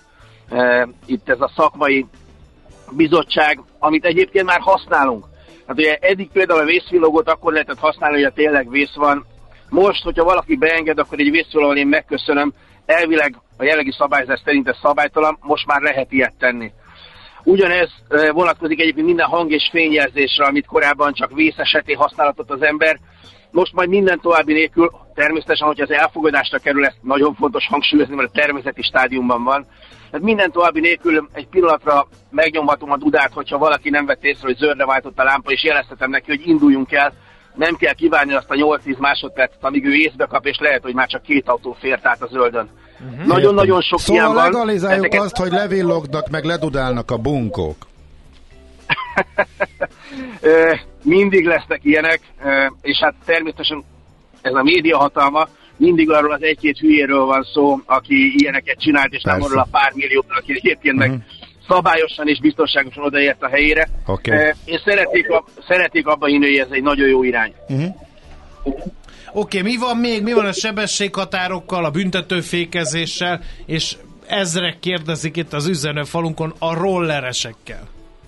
itt ez a szakmai bizottság, amit egyébként már használunk. Hát ugye eddig például a vészvillogót akkor lehetett használni, hogy tényleg vész van. Most, hogyha valaki beenged, akkor egy vészvillogón én megköszönöm. Elvileg a jelenlegi szabályzás szerint ez szabálytalan, most már lehet ilyet tenni. Ugyanez vonatkozik egyébként minden hang- és fényjelzésre, amit korábban csak vész esetén használhatott az ember. Most majd minden további nélkül, természetesen, hogyha az elfogadásra kerül, ezt nagyon fontos hangsúlyozni, mert a tervezeti stádiumban van. Tehát minden további nélkül egy pillanatra megnyomhatom a dudát, hogyha valaki nem vett észre, hogy zöldre váltott a lámpa, és jeleztetem neki, hogy induljunk el. Nem kell kívánni azt a 8-10 másodpercet, amíg ő észbe kap, és lehet, hogy már csak 2 autó fért át a zöldön. Nagyon-nagyon sok szóval ilyen van. Legalizáljuk azt, hogy levillognak, meg ledudálnak a bunkók. Mindig lesznek ilyenek, és hát természetesen ez a média hatalma, mindig arról az egy-két hülyéről van szó, aki ilyeneket csinált, és nem arról a pár millióról, aki egyébként meg szabályosan és biztonságosan odaért a helyére. Okay. Én szeretnék abba hinni, hogy ez egy nagyon jó irány. Oké, mi van még? Mi van a sebességhatárokkal, a büntetőfékezéssel, és ezrek kérdezik itt az üzenőfalunkon a rolleresekkel?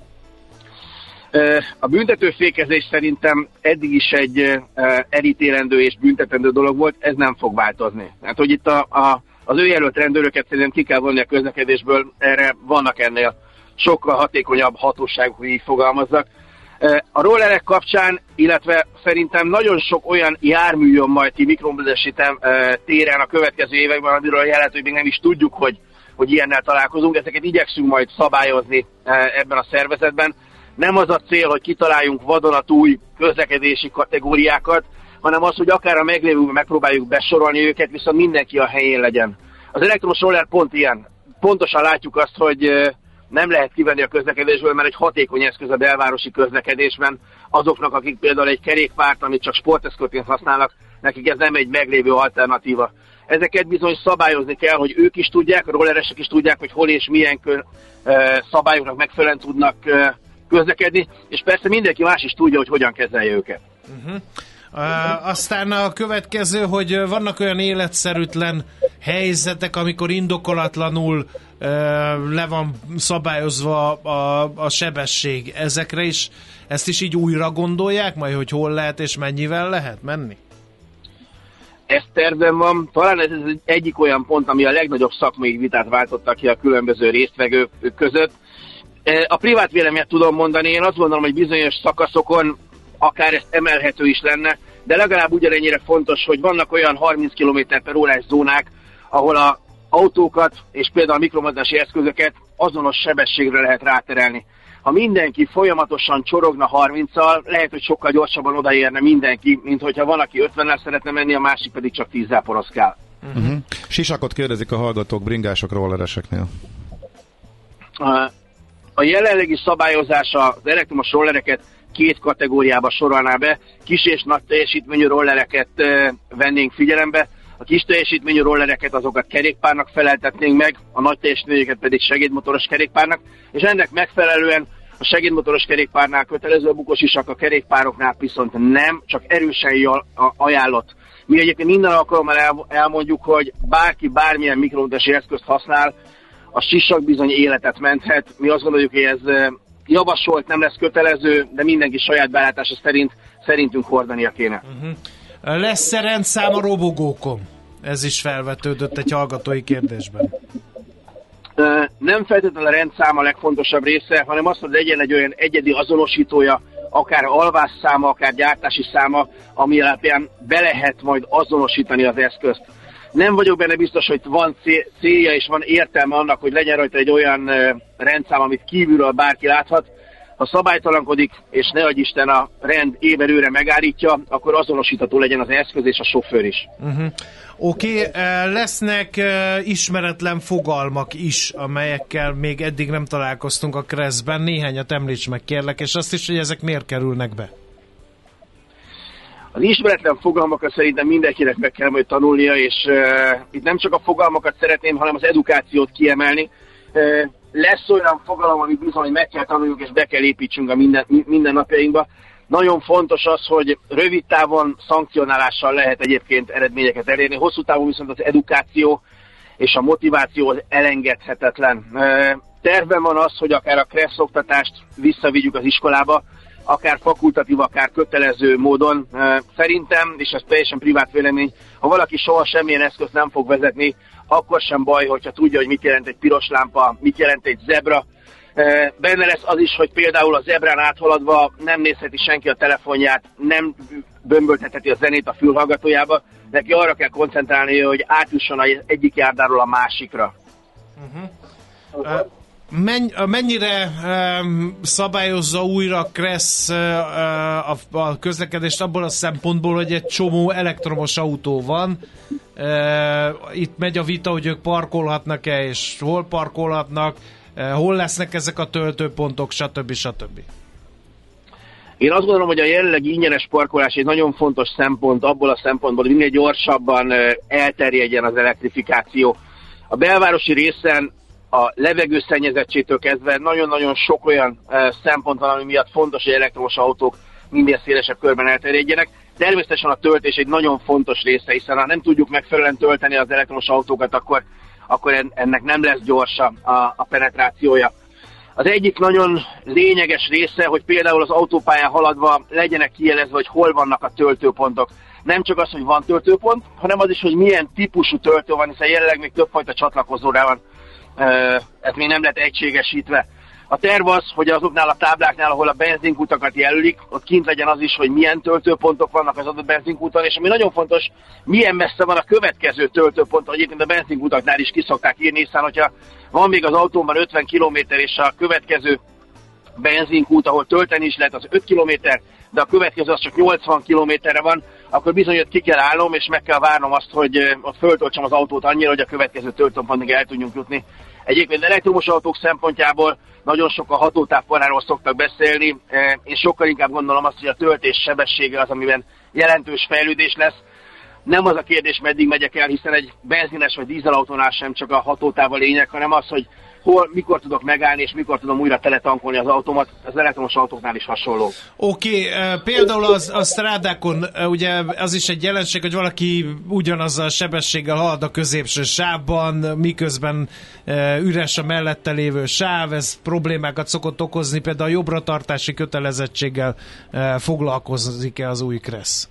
A büntetőfékezés szerintem eddig is egy elítélendő és büntetendő dolog volt, ez nem fog változni. Hát, hogy itt az ő jelölt rendőröket szerintem ki kell vonni a közlekedésből, erre vannak ennél sokkal hatékonyabb hatóságok, hogy így fogalmazzak. A rollerek kapcsán, illetve szerintem nagyon sok olyan jármű jön majd ki mikromobilitási téren a következő években, amiről jelent, hogy még nem is tudjuk, hogy ilyennel találkozunk. Ezeket igyekszünk majd szabályozni ebben a szervezetben. Nem az a cél, hogy kitaláljunk vadonatúj közlekedési kategóriákat, hanem az, hogy akár a meglévőben megpróbáljuk besorolni őket, viszont mindenki a helyén legyen. Az elektromos roller pont ilyen. Pontosan látjuk azt, hogy nem lehet kivenni a közlekedésből, mert egy hatékony eszköz a belvárosi közlekedésben. Azoknak, akik például egy kerékpárt, amit csak sporteszközként használnak, nekik ez nem egy meglévő alternatíva. Ezeket bizony szabályozni kell, hogy ők is tudják, a rolleresek is tudják, hogy hol és milyen szabályoknak megfelelően tudnak közlekedni, és persze mindenki más is tudja, hogy hogyan kezelje őket. Aztán a következő, hogy vannak olyan életszerűtlen helyzetek, amikor indokolatlanul le van szabályozva a sebesség. Ezekre is, ezt is így újra gondolják majd, hogy hol lehet és mennyivel lehet menni? Ez tervben van. Talán ez egyik olyan pont, ami a legnagyobb szakmai vitát váltotta ki a különböző résztvevők között. A privát véleményt tudom mondani, én azt gondolom, hogy bizonyos szakaszokon akár ezt emelhető is lenne, de legalább ugyanennyire fontos, hogy vannak olyan 30 km/h zónák, ahol az autókat és például a mikromozgási eszközöket azonos sebességre lehet ráterelni. Ha mindenki folyamatosan csorogna 30-al, lehet, hogy sokkal gyorsabban odaérne mindenki, mint hogyha van, aki 50-nel szeretne menni, a másik pedig csak 10-zel poroszkál. Sisakot kérdezik a hallgatók bringások, rollereseknél. A jelenlegi szabályozása az elektromos rollereket két kategóriába sorolná be. Kis és nagy teljesítményű rollereket vennénk figyelembe. A kis teljesítményű rollereket azokat kerékpárnak feleltetnénk meg, a nagy teljesítményeket pedig segédmotoros kerékpárnak, és ennek megfelelően a segédmotoros kerékpárnál kötelező a bukós isak, a kerékpároknál viszont nem, csak erősen ajánlott. Mi egyébként minden alkalommal elmondjuk, hogy bárki bármilyen mikromobilitási eszközt használ, a sisak bizony életet menthet. Mi azt gondoljuk, hogy ez javasolt, nem lesz kötelező, de mindenki saját belátása szerintünk hordania kéne. Lesz-e rendszám a robogókon? Ez is felvetődött egy hallgatói kérdésben. Nem feltétlenül a rendszám a legfontosabb része, hanem az, hogy legyen egy olyan egyedi azonosítója, akár alvásszáma, akár gyártási száma, ami alapján be lehet majd azonosítani az eszközt. Nem vagyok benne biztos, hogy van célja és van értelme annak, hogy legyen rajta egy olyan rendszám, amit kívülről bárki láthat. Ha szabálytalankodik, és ne adj Isten a rend éberőre megállítja, akkor azonosítható legyen az eszköz és a sofőr is. Oké, lesznek ismeretlen fogalmak is, amelyekkel még eddig nem találkoztunk a Kresszben. Néhányat említs meg, kérlek, és azt is, hogy ezek miért kerülnek be. Az ismeretlen fogalmakat szerintem mindenkinek meg kell majd tanulnia, és itt nem csak a fogalmakat szeretném, hanem az edukációt kiemelni. Lesz olyan fogalom, amit bizony meg kell tanuljuk, és be kell építsünk a mindennapjainkba. Nagyon fontos az, hogy rövid távon szankcionálással lehet egyébként eredményeket elérni, hosszú távon viszont az edukáció és a motiváció az elengedhetetlen. Tervben van az, hogy akár a kressz oktatást visszavigyük az iskolába, akár fakultatív, akár kötelező módon. Szerintem, és ez teljesen privát vélemény, ha valaki soha semmilyen eszközt nem fog vezetni, akkor sem baj, hogyha tudja, hogy mit jelent egy piros lámpa, mit jelent egy zebra. Benne lesz az is, hogy például a zebrán áthaladva nem nézheti senki a telefonját, nem bömböltetheti a zenét a fülhallgatójába, neki arra kell koncentrálni, hogy átjusson egyik járdáról a másikra. Mennyire szabályozza újra Kressz a közlekedést abból a szempontból, hogy egy csomó elektromos autó van, itt megy a vita, hogy ők parkolhatnak-e, és hol parkolhatnak, hol lesznek ezek a töltőpontok, stb. Én azt gondolom, hogy a jelenlegi ingyenes parkolás egy nagyon fontos szempont abból a szempontból, hogy minél gyorsabban elterjedjen az elektrifikáció. A belvárosi részen a levegőszennyezettségtől kezdve nagyon-nagyon sok olyan szempont van, ami miatt fontos, hogy elektromos autók minél szélesebb körben elterjedjenek. Természetesen a töltés egy nagyon fontos része, hiszen ha nem tudjuk megfelelően tölteni az elektromos autókat, akkor ennek nem lesz gyorsa a penetrációja. Az egyik nagyon lényeges része, hogy például az autópályán haladva legyenek kijelezve, hogy hol vannak a töltőpontok. Nem csak az, hogy van töltőpont, hanem az is, hogy milyen típusú töltő van, hiszen jelenleg még többfajta csatlakozóra van. Ez még nem lett egységesítve. A terv az, hogy azoknál a tábláknál, ahol a benzinkutakat jelölik, ott kint legyen az is, hogy milyen töltőpontok vannak az adott benzinkúton, és ami nagyon fontos, milyen messze van a következő töltőpont, egyébként a benzinkutaknál is ki szokták írni, hiszen hogyha van még az autómban 50 km, és a következő benzinkút, ahol tölteni is lehet, az 5 km, de a következő az csak 80 km-re van, akkor bizony ott ki kell állnom, és meg kell várnom azt, hogy ott föltöltsem az autót annyira, hogy a következő töltőpontig el tudjunk jutni. Egyébként elektromos autók szempontjából nagyon sok a hatótávkorláról szoktak beszélni. Én sokkal inkább gondolom azt, hogy a töltés sebessége az, amiben jelentős fejlődés lesz. Nem az a kérdés, meddig megyek el, hiszen egy benzines vagy dízelautónál sem csak a hatótáv a lényeg, hanem az, hogy mikor tudok megállni, és mikor tudom újra teletankolni az autómat. Az elektromos autóknál is hasonló. Oké, például a strádákon ugye az is egy jelenség, hogy valaki ugyanazzal a sebességgel halad a középső sávban, miközben üres a mellette lévő sáv, ez problémákat szokott okozni, például a jobbratartási kötelezettséggel foglalkozik-e az új Kressz?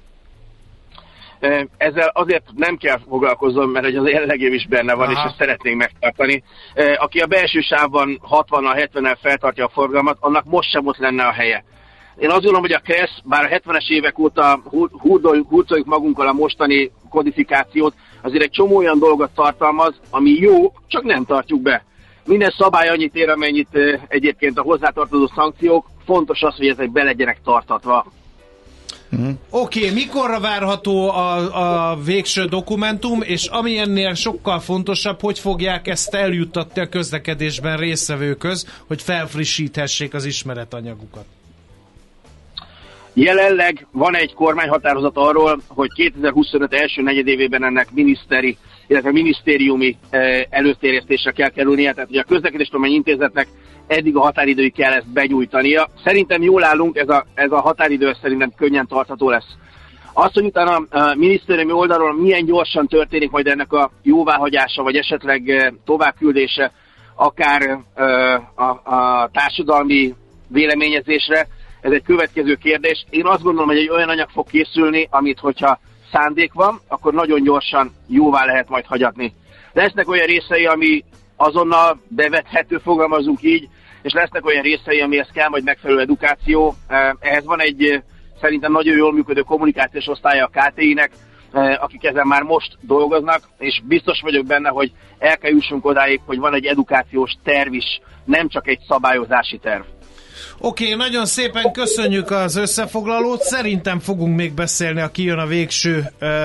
Ezzel azért nem kell foglalkoznom, mert az jellegém is benne van, és ezt szeretnénk megtartani. Aki a belső sávban 60-nal, 70-nel feltartja a forgalmat, annak most sem ott lenne a helye. Én azt gondolom, hogy a Kressz, bár a 70-es évek óta hurcoljuk magunkkal a mostani kodifikációt, azért egy csomó olyan dolgot tartalmaz, ami jó, csak nem tartjuk be. Minden szabály annyit ér, amennyit egyébként a hozzátartozó szankciók. Fontos az, hogy ezek be legyenek tartatva. Oké, mikorra várható a végső dokumentum, és ami ennél sokkal fontosabb, hogy fogják ezt eljuttatni a közlekedésben résztvevőkhöz, hogy felfrissíthessék az ismeretanyagukat? Jelenleg van egy kormányhatározat arról, hogy 2025 első negyedévében ennek minisztériumi előterjesztésre kell kerülnie, tehát ugye a Közlekedéstudományi Intézetnek eddig a határidőig kell ezt begyújtania. Szerintem jól állunk, ez a határidő szerintem könnyen tartható lesz. Azt, hogy utána a minisztériumi oldalról milyen gyorsan történik majd ennek a jóváhagyása, vagy esetleg továbbküldése, akár a társadalmi véleményezésre, ez egy következő kérdés. Én azt gondolom, hogy egy olyan anyag fog készülni, amit hogyha szándék van, akkor nagyon gyorsan jóvá lehet majd hagyatni. Lesznek olyan részei, ami azonnal bevethető, fogalmazunk így, és lesznek olyan részei, amihez kell majd megfelelő edukáció. Ehhez van egy szerintem nagyon jól működő kommunikációs osztálya a KTI-nek, akik ezen már most dolgoznak, és biztos vagyok benne, hogy el kell jussunk odáig, hogy van egy edukációs terv is, nem csak egy szabályozási terv. Oké, nagyon szépen köszönjük az összefoglalót. Szerintem fogunk még beszélni, ha kijön a végső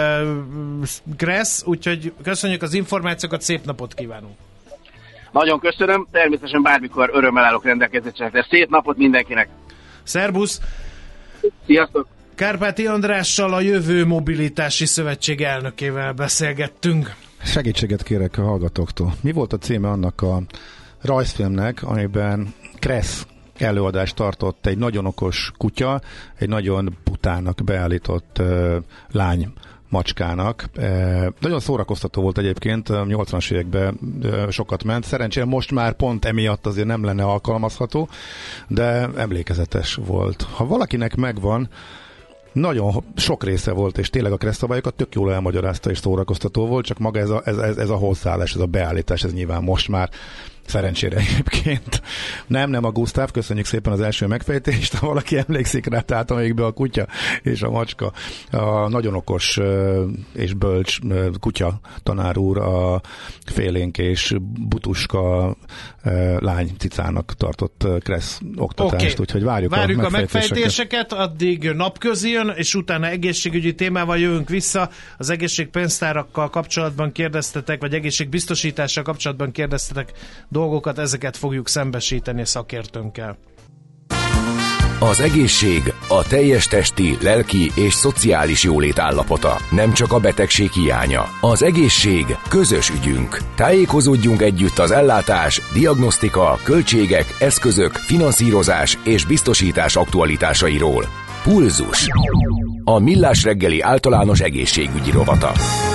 Kressz, úgyhogy köszönjük az információkat, szép napot kívánunk. Nagyon köszönöm, természetesen bármikor örömmel állok rendelkezésre. Szép napot mindenkinek! Szerbusz! Sziasztok! Kárpáti Andrással, a Jövő Mobilitási Szövetség elnökével beszélgettünk. Segítséget kérek a hallgatóktól. Mi volt a címe annak a rajzfilmnek, amiben Kressz előadást tartott egy nagyon okos kutya, egy nagyon butának beállított lány macskának. Nagyon szórakoztató volt egyébként, 80-as években sokat ment. Szerencsére most már pont emiatt azért nem lenne alkalmazható, de emlékezetes volt. Ha valakinek megvan, nagyon sok része volt, és tényleg a Kressz-szabályokat tök jól elmagyarázta, és szórakoztató volt, csak maga ez a hozzáállás, ez a beállítás, ez nyilván most már szerencsére egyébként. Nem a Gusztáv, köszönjük szépen az első megfejtést, ha valaki emlékszik rá, tehát amelyikben a kutya és a macska, a nagyon okos és bölcs kutya tanár úr a félénk és butuska lány cicának tartott Kressz oktatást, úgyhogy várjuk a megfejtéseket. Addig napközi jön, és utána egészségügyi témával jövünk vissza. Az egészségpénztárakkal kapcsolatban kérdeztetek, vagy egészségbiztosítással kapcsolatban kérdeztetek dolgokat, ezeket fogjuk szembesíteni szakértőnkkel. Az egészség a teljes testi, lelki és szociális jólét állapota, nem csak a betegség hiánya. Az egészség közös ügyünk. Tájékozódjunk együtt az ellátás, diagnosztika, költségek, eszközök, finanszírozás és biztosítás aktualitásairól. Pulzus. A Millás reggeli általános egészségügyi rovata.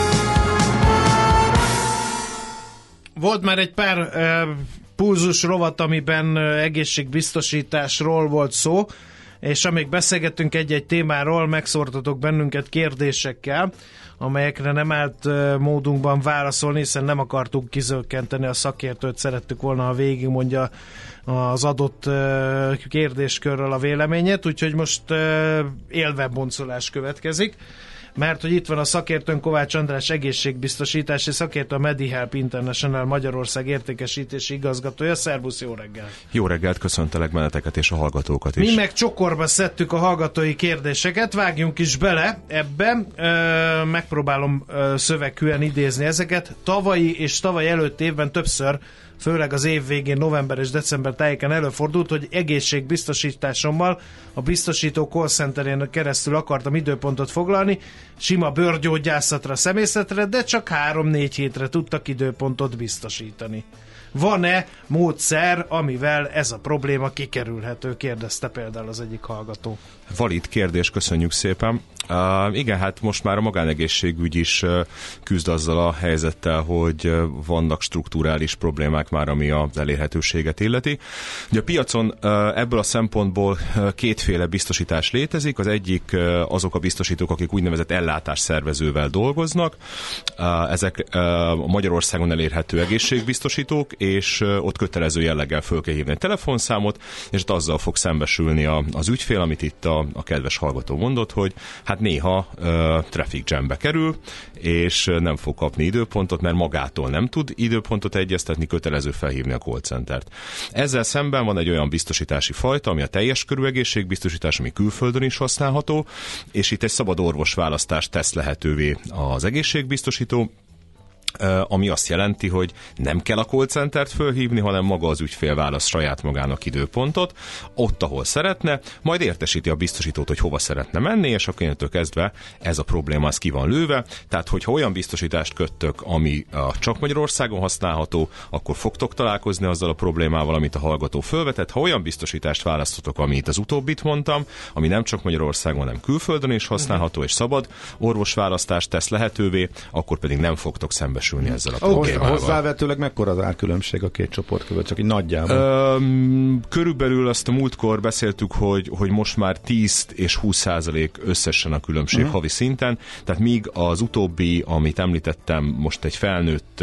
Volt már egy pár pulzus rovat, amiben egészségbiztosításról volt szó, és amíg beszélgettünk egy-egy témáról, megszórtatok bennünket kérdésekkel, amelyekre nem állt módunkban válaszolni, hiszen nem akartunk kizökkenteni a szakértőt, szerettük volna, ha végigmondja az adott kérdéskörről a véleményét, úgyhogy most élveboncolás következik, mert hogy itt van a szakértőn, Kovács András egészségbiztosítási szakértő, a MediHelp International Magyarország értékesítési igazgatója. Szervusz, jó reggelt! Jó reggelt, köszöntelek benneteket és a hallgatókat is. Mi meg csokorba szedtük a hallgatói kérdéseket, vágjunk is bele ebbe, megpróbálom szövegűen idézni ezeket. Tavalyi és tavaly előtt évben többször, főleg az év végén, november és december tájéken előfordult, hogy egészségbiztosításommal a biztosító call centerén keresztül akartam időpontot foglalni, sima bőrgyógyászatra, személyzetre, de csak 3-4 hétre tudtak időpontot biztosítani. Van-e módszer, amivel ez a probléma kikerülhető? Kérdezte például az egyik hallgató. Valid kérdés, köszönjük szépen. Igen, hát most már a magánegészségügy is küzd azzal a helyzettel, hogy vannak strukturális problémák már, ami az elérhetőséget illeti. Ugye a piacon ebből a szempontból kétféle biztosítás létezik. Az egyik azok a biztosítók, akik úgynevezett ellátásszervezővel dolgoznak. Ezek Magyarországon elérhető egészségbiztosítók, és ott kötelező jelleggel föl kell hívni egy telefonszámot, és azzal fog szembesülni az ügyfél, amit itt a kedves hallgató mondott, hogy hát néha traffic jambe kerül, és nem fog kapni időpontot, mert magától nem tud időpontot egyeztetni, kötelező felhívni a call centert. Ezzel szemben van egy olyan biztosítási fajta, ami a teljes körű egészségbiztosítás, ami külföldön is használható, és itt egy szabad orvosválasztást tesz lehetővé az egészségbiztosító, ami azt jelenti, hogy nem kell a call centert fölhívni, hanem maga az ügyfél választ saját magának időpontot, ott, ahol szeretne, majd értesíti a biztosítót, hogy hova szeretne menni, és akkor innentől kezdve ez a probléma az ki van lőve. Tehát, hogyha olyan biztosítást köttök, ami csak Magyarországon használható, akkor fogtok találkozni azzal a problémával, amit a hallgató fölvetett. Ha olyan biztosítást választotok, amit az utóbbit mondtam, ami nem csak Magyarországon, hanem külföldön is használható, és szabad orvosválasztást tesz lehetővé, akkor pedig nem fogtok szembesülni ezzel a problémával. Hozzávetőleg mekkora az árkülönbség a két csoport között, csak így nagyjából? Körülbelül azt a múltkor beszéltük, hogy most már 10 és 20% összesen a különbség havi szinten, tehát míg az utóbbi, amit említettem, most egy felnőtt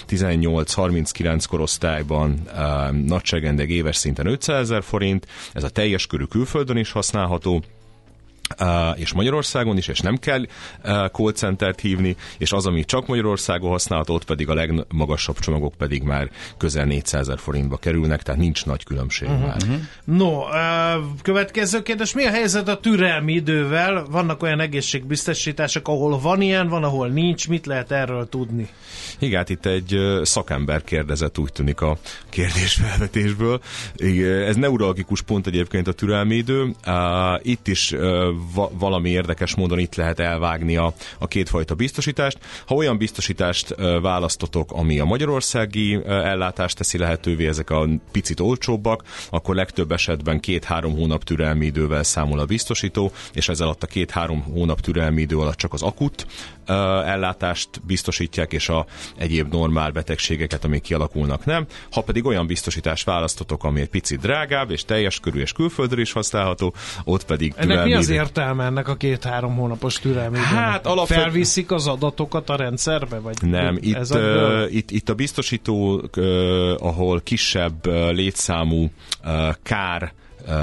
18-39 korosztályban nagyságrendek éves szinten 500 000 forint, ez a teljes körű külföldön is használható, és Magyarországon is, és nem kell call centert hívni, és az, ami csak Magyarországon használható, ott pedig a legmagasabb csomagok pedig már közel 400 000 forintba kerülnek, tehát nincs nagy különbség már. No, következő kérdés, mi a helyzet a türelmi idővel? Vannak olyan egészségbiztosítások, ahol van ilyen, van, ahol nincs, mit lehet erről tudni? Igen, hát itt egy szakember kérdezett, úgy tűnik a kérdésfelvetésből. Ez neuralgikus pont egyébként a türelmi idő. Itt is valami érdekes módon itt lehet elvágni a kétfajta biztosítást. Ha olyan biztosítást választotok, ami a magyarországi ellátást teszi lehetővé, ezek a picit olcsóbbak, akkor legtöbb esetben 2-3 hónap türelmi idővel számol a biztosító, és ezzel alatt a 2-3 hónap türelmi idő alatt csak az akut ellátást biztosítják, és a egyéb normál betegségeket, amik kialakulnak, nem. Ha pedig olyan biztosítást választotok, ami egy picit drágább, és teljes körű és külföldről is használható, ott pedig ennek mi az értelme ennek a 2-3 hónapos türelmi időnek? Hát felviszik az adatokat a rendszerbe? Vagy nem, itt a biztosítók, ahol kisebb létszámú kár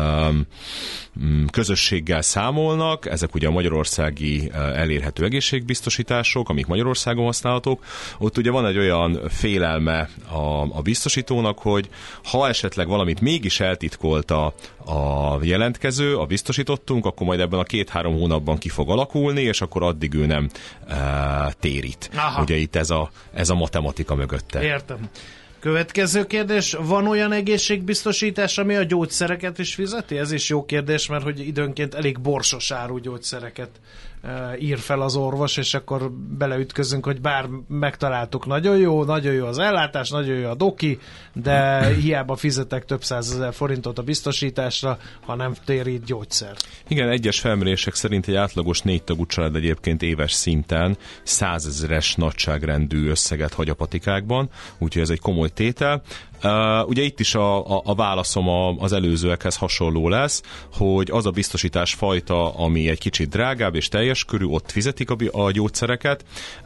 közösséggel számolnak, ezek ugye a magyarországi elérhető egészségbiztosítások, amik Magyarországon használhatók. Ott ugye van egy olyan félelme a biztosítónak, hogy ha esetleg valamit mégis eltitkolt a jelentkező, a biztosítottunk, akkor majd ebben a 2-3 hónapban ki fog alakulni, és akkor addig ő nem térít. Aha. Ugye itt ez a matematika mögötte. Értem. Következő kérdés, van olyan egészségbiztosítás, ami a gyógyszereket is fizeti? Ez is jó kérdés, mert hogy időnként elég borsos áru gyógyszereket ír fel az orvos, és akkor beleütközünk, hogy bár megtaláltuk, nagyon jó az ellátás, nagyon jó a doki, de hiába fizetek több 100 000 forintot a biztosításra, ha nem térít gyógyszert. Igen, egyes felmérések szerint egy átlagos 4 tagú család egyébként éves szinten 100 000-es nagyságrendű összeget hagy a patikákban, úgyhogy ez egy komoly tétel. Ugye itt is a válaszom az előzőekhez hasonló lesz, hogy az a biztosítás fajta, ami egy kicsit drágább és teljes körű, ott fizetik a gyógyszereket,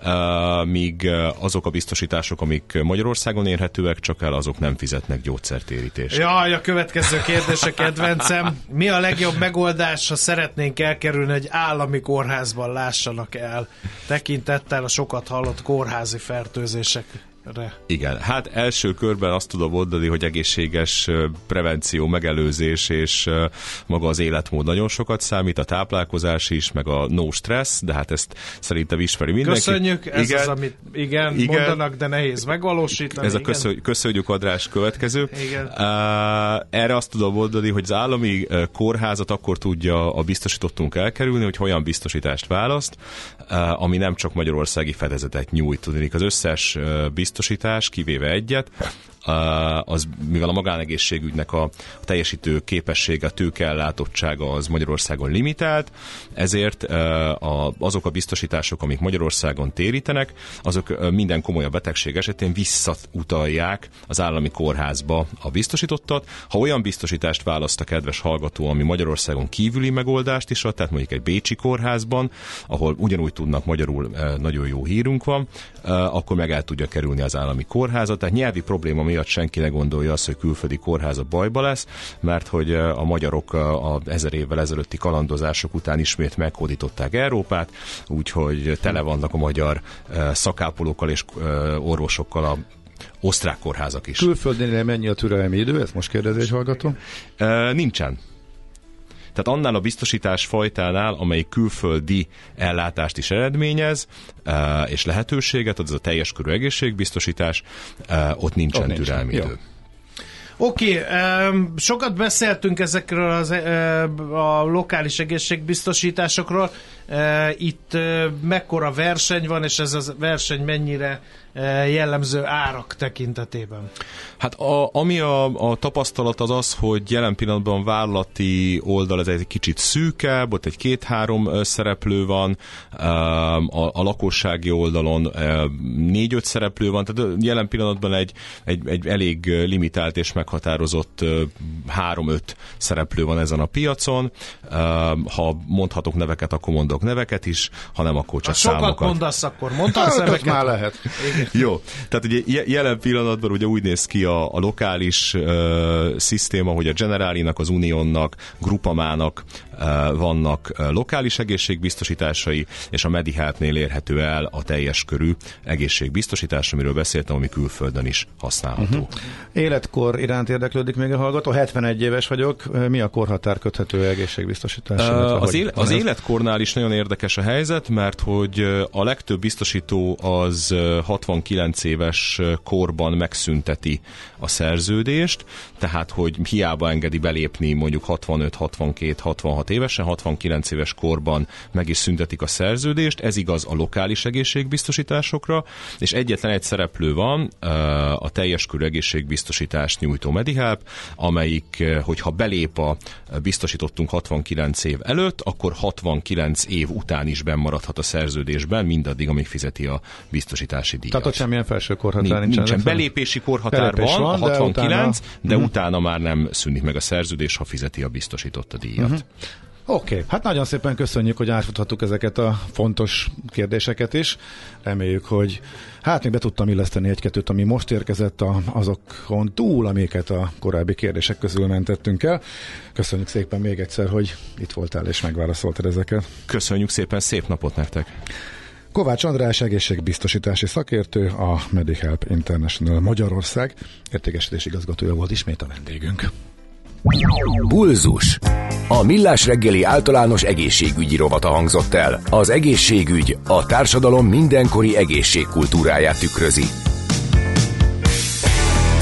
míg azok a biztosítások, amik Magyarországon érhetőek, csak el azok nem fizetnek gyógyszertérítést. Jaj, a következő kérdés a kedvencem. Mi a legjobb megoldás, ha szeretnénk elkerülni, hogy állami kórházban lássanak el, tekintettel a sokat hallott kórházi fertőzések? Igen, hát első körben azt tudom mondani, hogy egészséges prevenció, megelőzés és maga az életmód nagyon sokat számít, a táplálkozás is, meg a no stress, de hát ezt szerintem ismeri mindenki. Köszönjük, ez igen, az, amit igen, mondanak, de nehéz megvalósítani. Ez a köszönjük András következő. Igen. Erre azt tudom mondani, hogy az állami kórházat akkor tudja a biztosítottunk elkerülni, hogy olyan biztosítást választ, ami nem csak magyarországi fedezetet nyújt. Tudnék, az összes biztosítás, kivéve egyet, az, mivel a magánegészségügynek a teljesítő képessége, a tőkeellátottsága az Magyarországon limitált, ezért azok a biztosítások, amik Magyarországon térítenek, azok minden komolyabb betegség esetén visszautalják az állami kórházba a biztosítottat. Ha olyan biztosítást választ a kedves hallgató, ami Magyarországon kívüli megoldást is ad, tehát mondjuk egy bécsi kórházban, ahol ugyanúgy tudnak magyarul, nagyon jó hírünk van, akkor meg el tudja kerülni az állami kórházat. Tehát nyelvi probléma miatt senki ne gondolja azt, hogy külföldi kórháza bajba lesz, mert hogy a magyarok a 1000 évvel ezelőtti kalandozások után ismét meghódították Európát, úgyhogy tele vannak a magyar szakápolókkal és orvosokkal a osztrák kórházak is. Külföldnél mennyi a türelmi idő? Ezt most kérdezés hallgató? Nincsen. Tehát annál a biztosítás fajtánál, amelyik külföldi ellátást is eredményez, és lehetőséget, az a teljes körű egészségbiztosítás, ott nincsen türelmi idő. Oké, sokat beszéltünk ezekről a lokális egészségbiztosításokról. Itt mekkora verseny van, és ez a verseny mennyire jellemző árak tekintetében? Hát ami a tapasztalat az, hogy jelen pillanatban vállalati oldal ez egy kicsit szűkebb, ott egy 2-3 szereplő van, a lakossági oldalon 4-5 szereplő van, tehát jelen pillanatban egy elég limitált és meghatározott 3-5 szereplő van ezen a piacon. Ha mondhatok neveket, akkor mondok neveket is, ha nem, akkor csak számokat. Sokat mondasz, akkor mondhatsz neveket? Már lehet. Jó, tehát ugye jelen pillanatban ugye úgy néz ki a lokális szisztéma, hogy a Generálinak, az Unionnak, Grupamának vannak lokális egészségbiztosításai, és a Medihealthnél érhető el a teljes körű egészségbiztosítás, amiről beszéltem, ami külföldön is használható. Életkor iránt érdeklődik még a hallgató. 71 éves vagyok. Mi a korhatár köthető egészségbiztosításra? Az életkornál is nagyon érdekes a helyzet, mert hogy a legtöbb biztosító az 69 éves korban megszünteti a szerződést, tehát hogy hiába engedi belépni mondjuk 65, 62, 66 évesen, 69 éves korban meg is szüntetik a szerződést. Ez igaz a lokális egészségbiztosításokra, és egyetlen egy szereplő van, a teljes körű egészségbiztosítást nyújtó Medihealth, amelyik, hogyha belép a biztosítottunk 69 év előtt, akkor 69 év után is bennmaradhat a szerződésben, mindaddig, amíg fizeti a biztosítási díjat. Tehát ott semmilyen felső korhatár nincsen. Belépési korhatár van, a 69, de utána már nem szűnik meg a szerződés, ha fizeti a biztosított a díjat. Oké, hát nagyon szépen köszönjük, hogy átfuthattuk ezeket a fontos kérdéseket is. Reméljük, hogy még be tudtam illeszteni egy-kettőt, ami most érkezett azokon túl, amiket a korábbi kérdések közül mentettünk el. Köszönjük szépen még egyszer, hogy itt voltál és megválaszoltad ezeket. Köszönjük szépen, szép napot nektek! Kovács András egészségbiztosítási szakértő, a Medihealth International Magyarország értékesítési igazgatója volt ismét a vendégünk. Pulzus. A Millás reggeli általános egészségügyi rovata hangzott el. Az egészségügy a társadalom mindenkori egészségkultúráját tükrözi.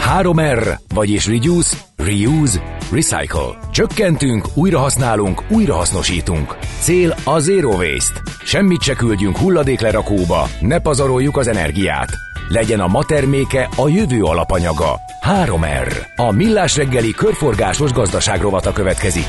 3R, vagyis Reduce, Reuse, Recycle. Csökkentünk, újrahasználunk, újrahasznosítunk. Cél a Zero Waste. Semmit se küldjünk hulladéklerakóba, ne pazaroljuk az energiát. Legyen a ma terméke a jövő alapanyaga. 3R. A Millás reggeli körforgásos gazdaságrovata következik.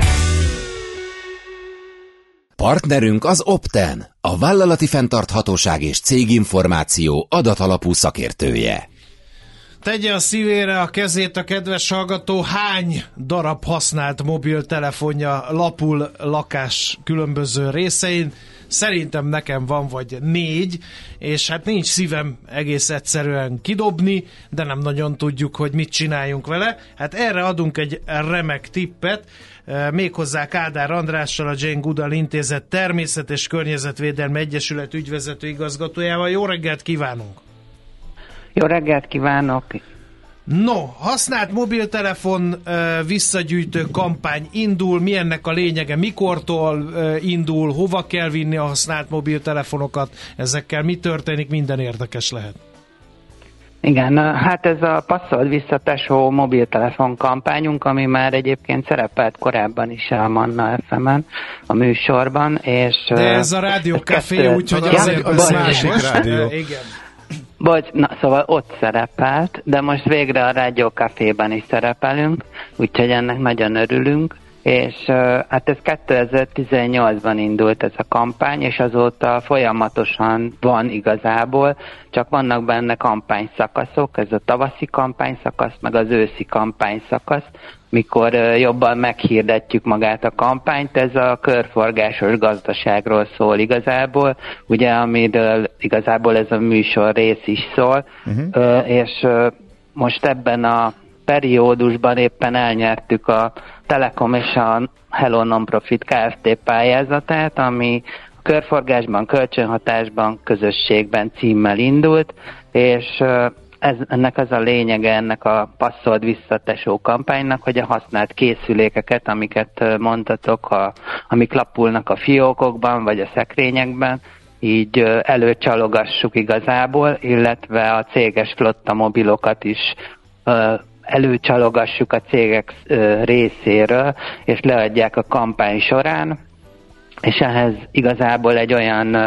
Partnerünk az Opten, a vállalati fenntarthatóság és céginformáció adatalapú szakértője. Tegye a szívére a kezét a kedves hallgató, hány darab használt mobiltelefonja lapul lakás különböző részein? Szerintem nekem van vagy 4, és hát nincs szívem egész egyszerűen kidobni, de nem nagyon tudjuk, hogy mit csináljunk vele. Hát erre adunk egy remek tippet, méghozzá Kádár Andrással, a Jane Goodall Intézet Természet- és Környezetvédelmi Egyesület ügyvezető igazgatójával. Jó reggelt kívánunk! Jó reggelt kívánok! No, használt mobiltelefon visszagyűjtő kampány indul, mi ennek a lényege, mikortól indul, hova kell vinni a használt mobiltelefonokat, ezekkel mi történik, minden érdekes lehet. Igen, hát ez a passzold vissza tesó mobiltelefon kampányunk, ami már egyébként szerepelt korábban is a Manna FM-en, a műsorban, és... De ez a rádiókafé, úgyhogy azért ez másik rádió. Igen. Szóval ott szerepelt, de most végre a Rádió Caféban is szerepelünk, úgyhogy ennek nagyon örülünk, és hát ez 2018-ban indult ez a kampány, és azóta folyamatosan van igazából, csak vannak benne kampányszakaszok, ez a tavaszi kampányszakasz, meg az őszi kampányszakasz, mikor jobban meghirdetjük magát a kampányt, ez a körforgásos gazdaságról szól igazából, ugye, amiről igazából ez a műsor rész is szól, és most ebben a periódusban éppen elnyertük a Telekom és a Hello Nonprofit Kft. Pályázatát, ami a körforgásban, kölcsönhatásban, közösségben címmel indult, és ennek az a lényege, ennek a passzold visszatesó kampánynak, hogy a használt készülékeket, amiket mondtatok, amik lapulnak a fiókokban vagy a szekrényekben, így előcsalogassuk igazából, illetve a céges flotta mobilokat is előcsalogassuk a cégek részéről, és leadják a kampány során, és ehhez igazából egy olyan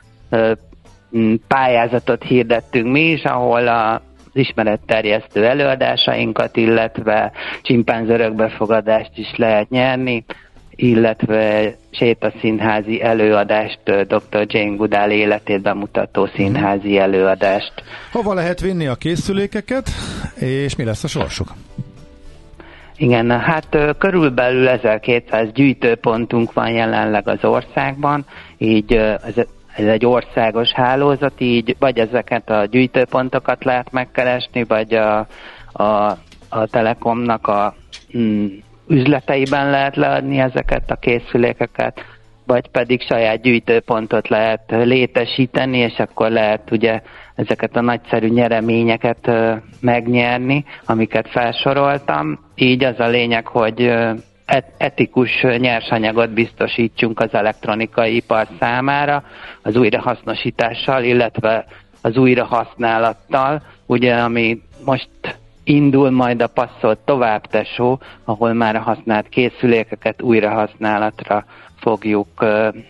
pályázatot hirdettünk mi is, ahol az ismeretterjesztő előadásainkat, illetve csimpánz örökbefogadást is lehet nyerni, illetve sétaszínházi előadást, Dr. Jane Goodall életét bemutató színházi előadást. Hova lehet vinni a készülékeket, és mi lesz a sorsuk? Igen, hát körülbelül 1200 gyűjtőpontunk van jelenleg az országban, így ez egy országos hálózat, így vagy ezeket a gyűjtőpontokat lehet megkeresni, vagy a Telekomnak a üzleteiben lehet leadni ezeket a készülékeket, vagy pedig saját gyűjtőpontot lehet létesíteni, és akkor lehet ugye ezeket a nagyszerű nyereményeket megnyerni, amiket felsoroltam. Így az a lényeg, hogy etikus nyersanyagot biztosítsunk az elektronikai ipar számára, az újrahasznosítással, illetve az újrahasználattal, ugye, ami most indul majd a passzold továbbtesó, ahol már a használt készülékeket újrahasználatra fogjuk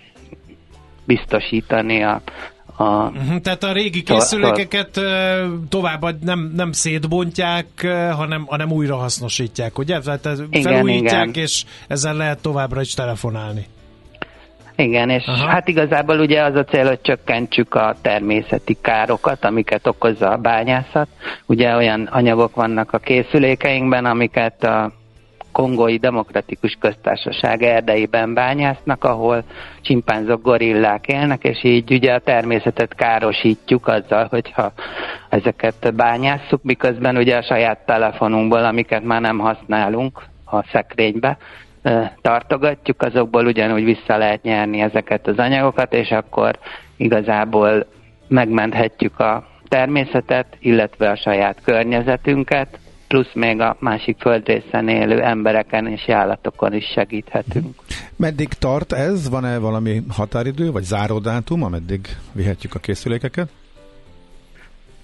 biztosítani Tehát a régi készülékeket tovább nem szétbontják, hanem újra hasznosítják, ugye? Tehát felújítják, igen. És ezzel lehet továbbra is telefonálni. Igen, és hát igazából ugye az a cél, hogy csökkentsük a természeti károkat, amiket okozza a bányászat. Ugye olyan anyagok vannak a készülékeinkben, amiket a Kongói Demokratikus Köztársaság erdeiben bányásznak, ahol csimpánzok, gorillák élnek, és így ugye a természetet károsítjuk azzal, hogyha ezeket bányásszuk, miközben ugye a saját telefonunkból, amiket már nem használunk a szekrénybe, tartogatjuk, azokból ugyanúgy vissza lehet nyerni ezeket az anyagokat, és akkor igazából megmenthetjük a természetet, illetve a saját környezetünket, plusz még a másik földrészen élő embereken és állatokon is segíthetünk. Meddig tart ez? Van-e valami határidő, vagy záródátum, ameddig vihetjük a készülékeket?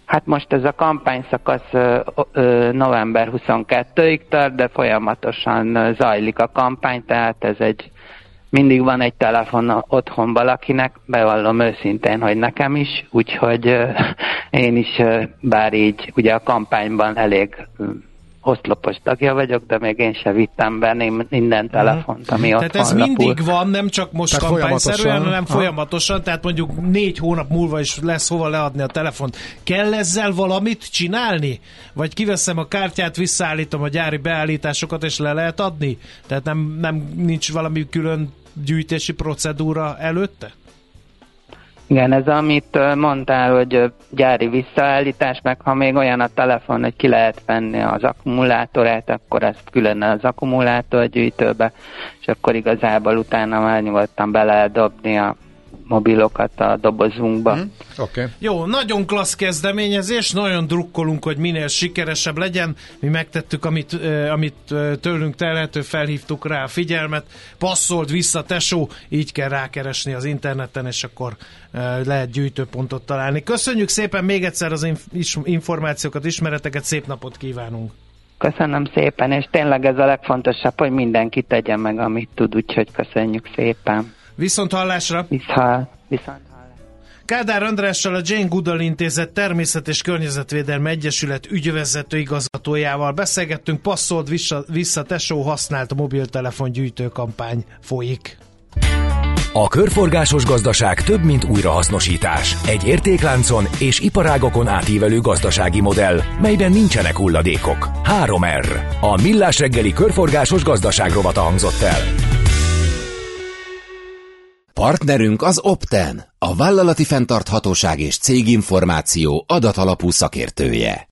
Hát most ez a kampányszakasz november 22-ig tart, de folyamatosan zajlik a kampány, tehát mindig van egy telefon otthon valakinek, bevallom őszintén, hogy nekem is, úgyhogy én is, bár így ugye a kampányban elég oszlopos tagja vagyok, de még én sem vittem be minden telefont, ami ott Tehát ez mindig van, nem csak most kampányszerűen, hanem folyamatosan, tehát mondjuk 4 hónap múlva is lesz hova leadni a telefont. Kell ezzel valamit csinálni? Vagy kiveszem a kártyát, visszaállítom a gyári beállításokat, és le lehet adni? Tehát nincs valami külön gyűjtési procedúra előtte? Igen, ez amit mondtál, hogy gyári visszaállítás, meg ha még olyan a telefon, hogy ki lehet venni az akkumulátorát, akkor ezt külön az akkumulátorgyűjtőbe, és akkor igazából utána már nyugodtan be lehet dobni a mobilokat a dobozunkba. Okay. Jó, nagyon klassz kezdeményezés, nagyon drukkolunk, hogy minél sikeresebb legyen. Mi megtettük, amit tőlünk telhető, felhívtuk rá a figyelmet. Passzold vissza, tesó, így kell rákeresni az interneten, és akkor lehet gyűjtőpontot találni. Köszönjük szépen még egyszer az információkat, ismereteket, szép napot kívánunk! Köszönöm szépen, és tényleg ez a legfontosabb, hogy mindenki tegye meg, amit tud, úgyhogy köszönjük szépen! Viszont hallásra! Viszont. Kádár Andrással, a Jane Goodall Intézet Természet- és Környezetvédelmi Egyesület ügyvezető igazgatójával beszélgettünk. Passzold vissza, tesó, használt mobiltelefon gyűjtő kampány folyik. A körforgásos gazdaság több, mint újrahasznosítás. Egy értékláncon és iparágokon átívelő gazdasági modell, melyben nincsenek hulladékok. 3R. A Millás reggeli körforgásos gazdaság rovata hangzott el. Partnerünk az Opten, a vállalati fenntarthatóság és céginformáció adatalapú szakértője.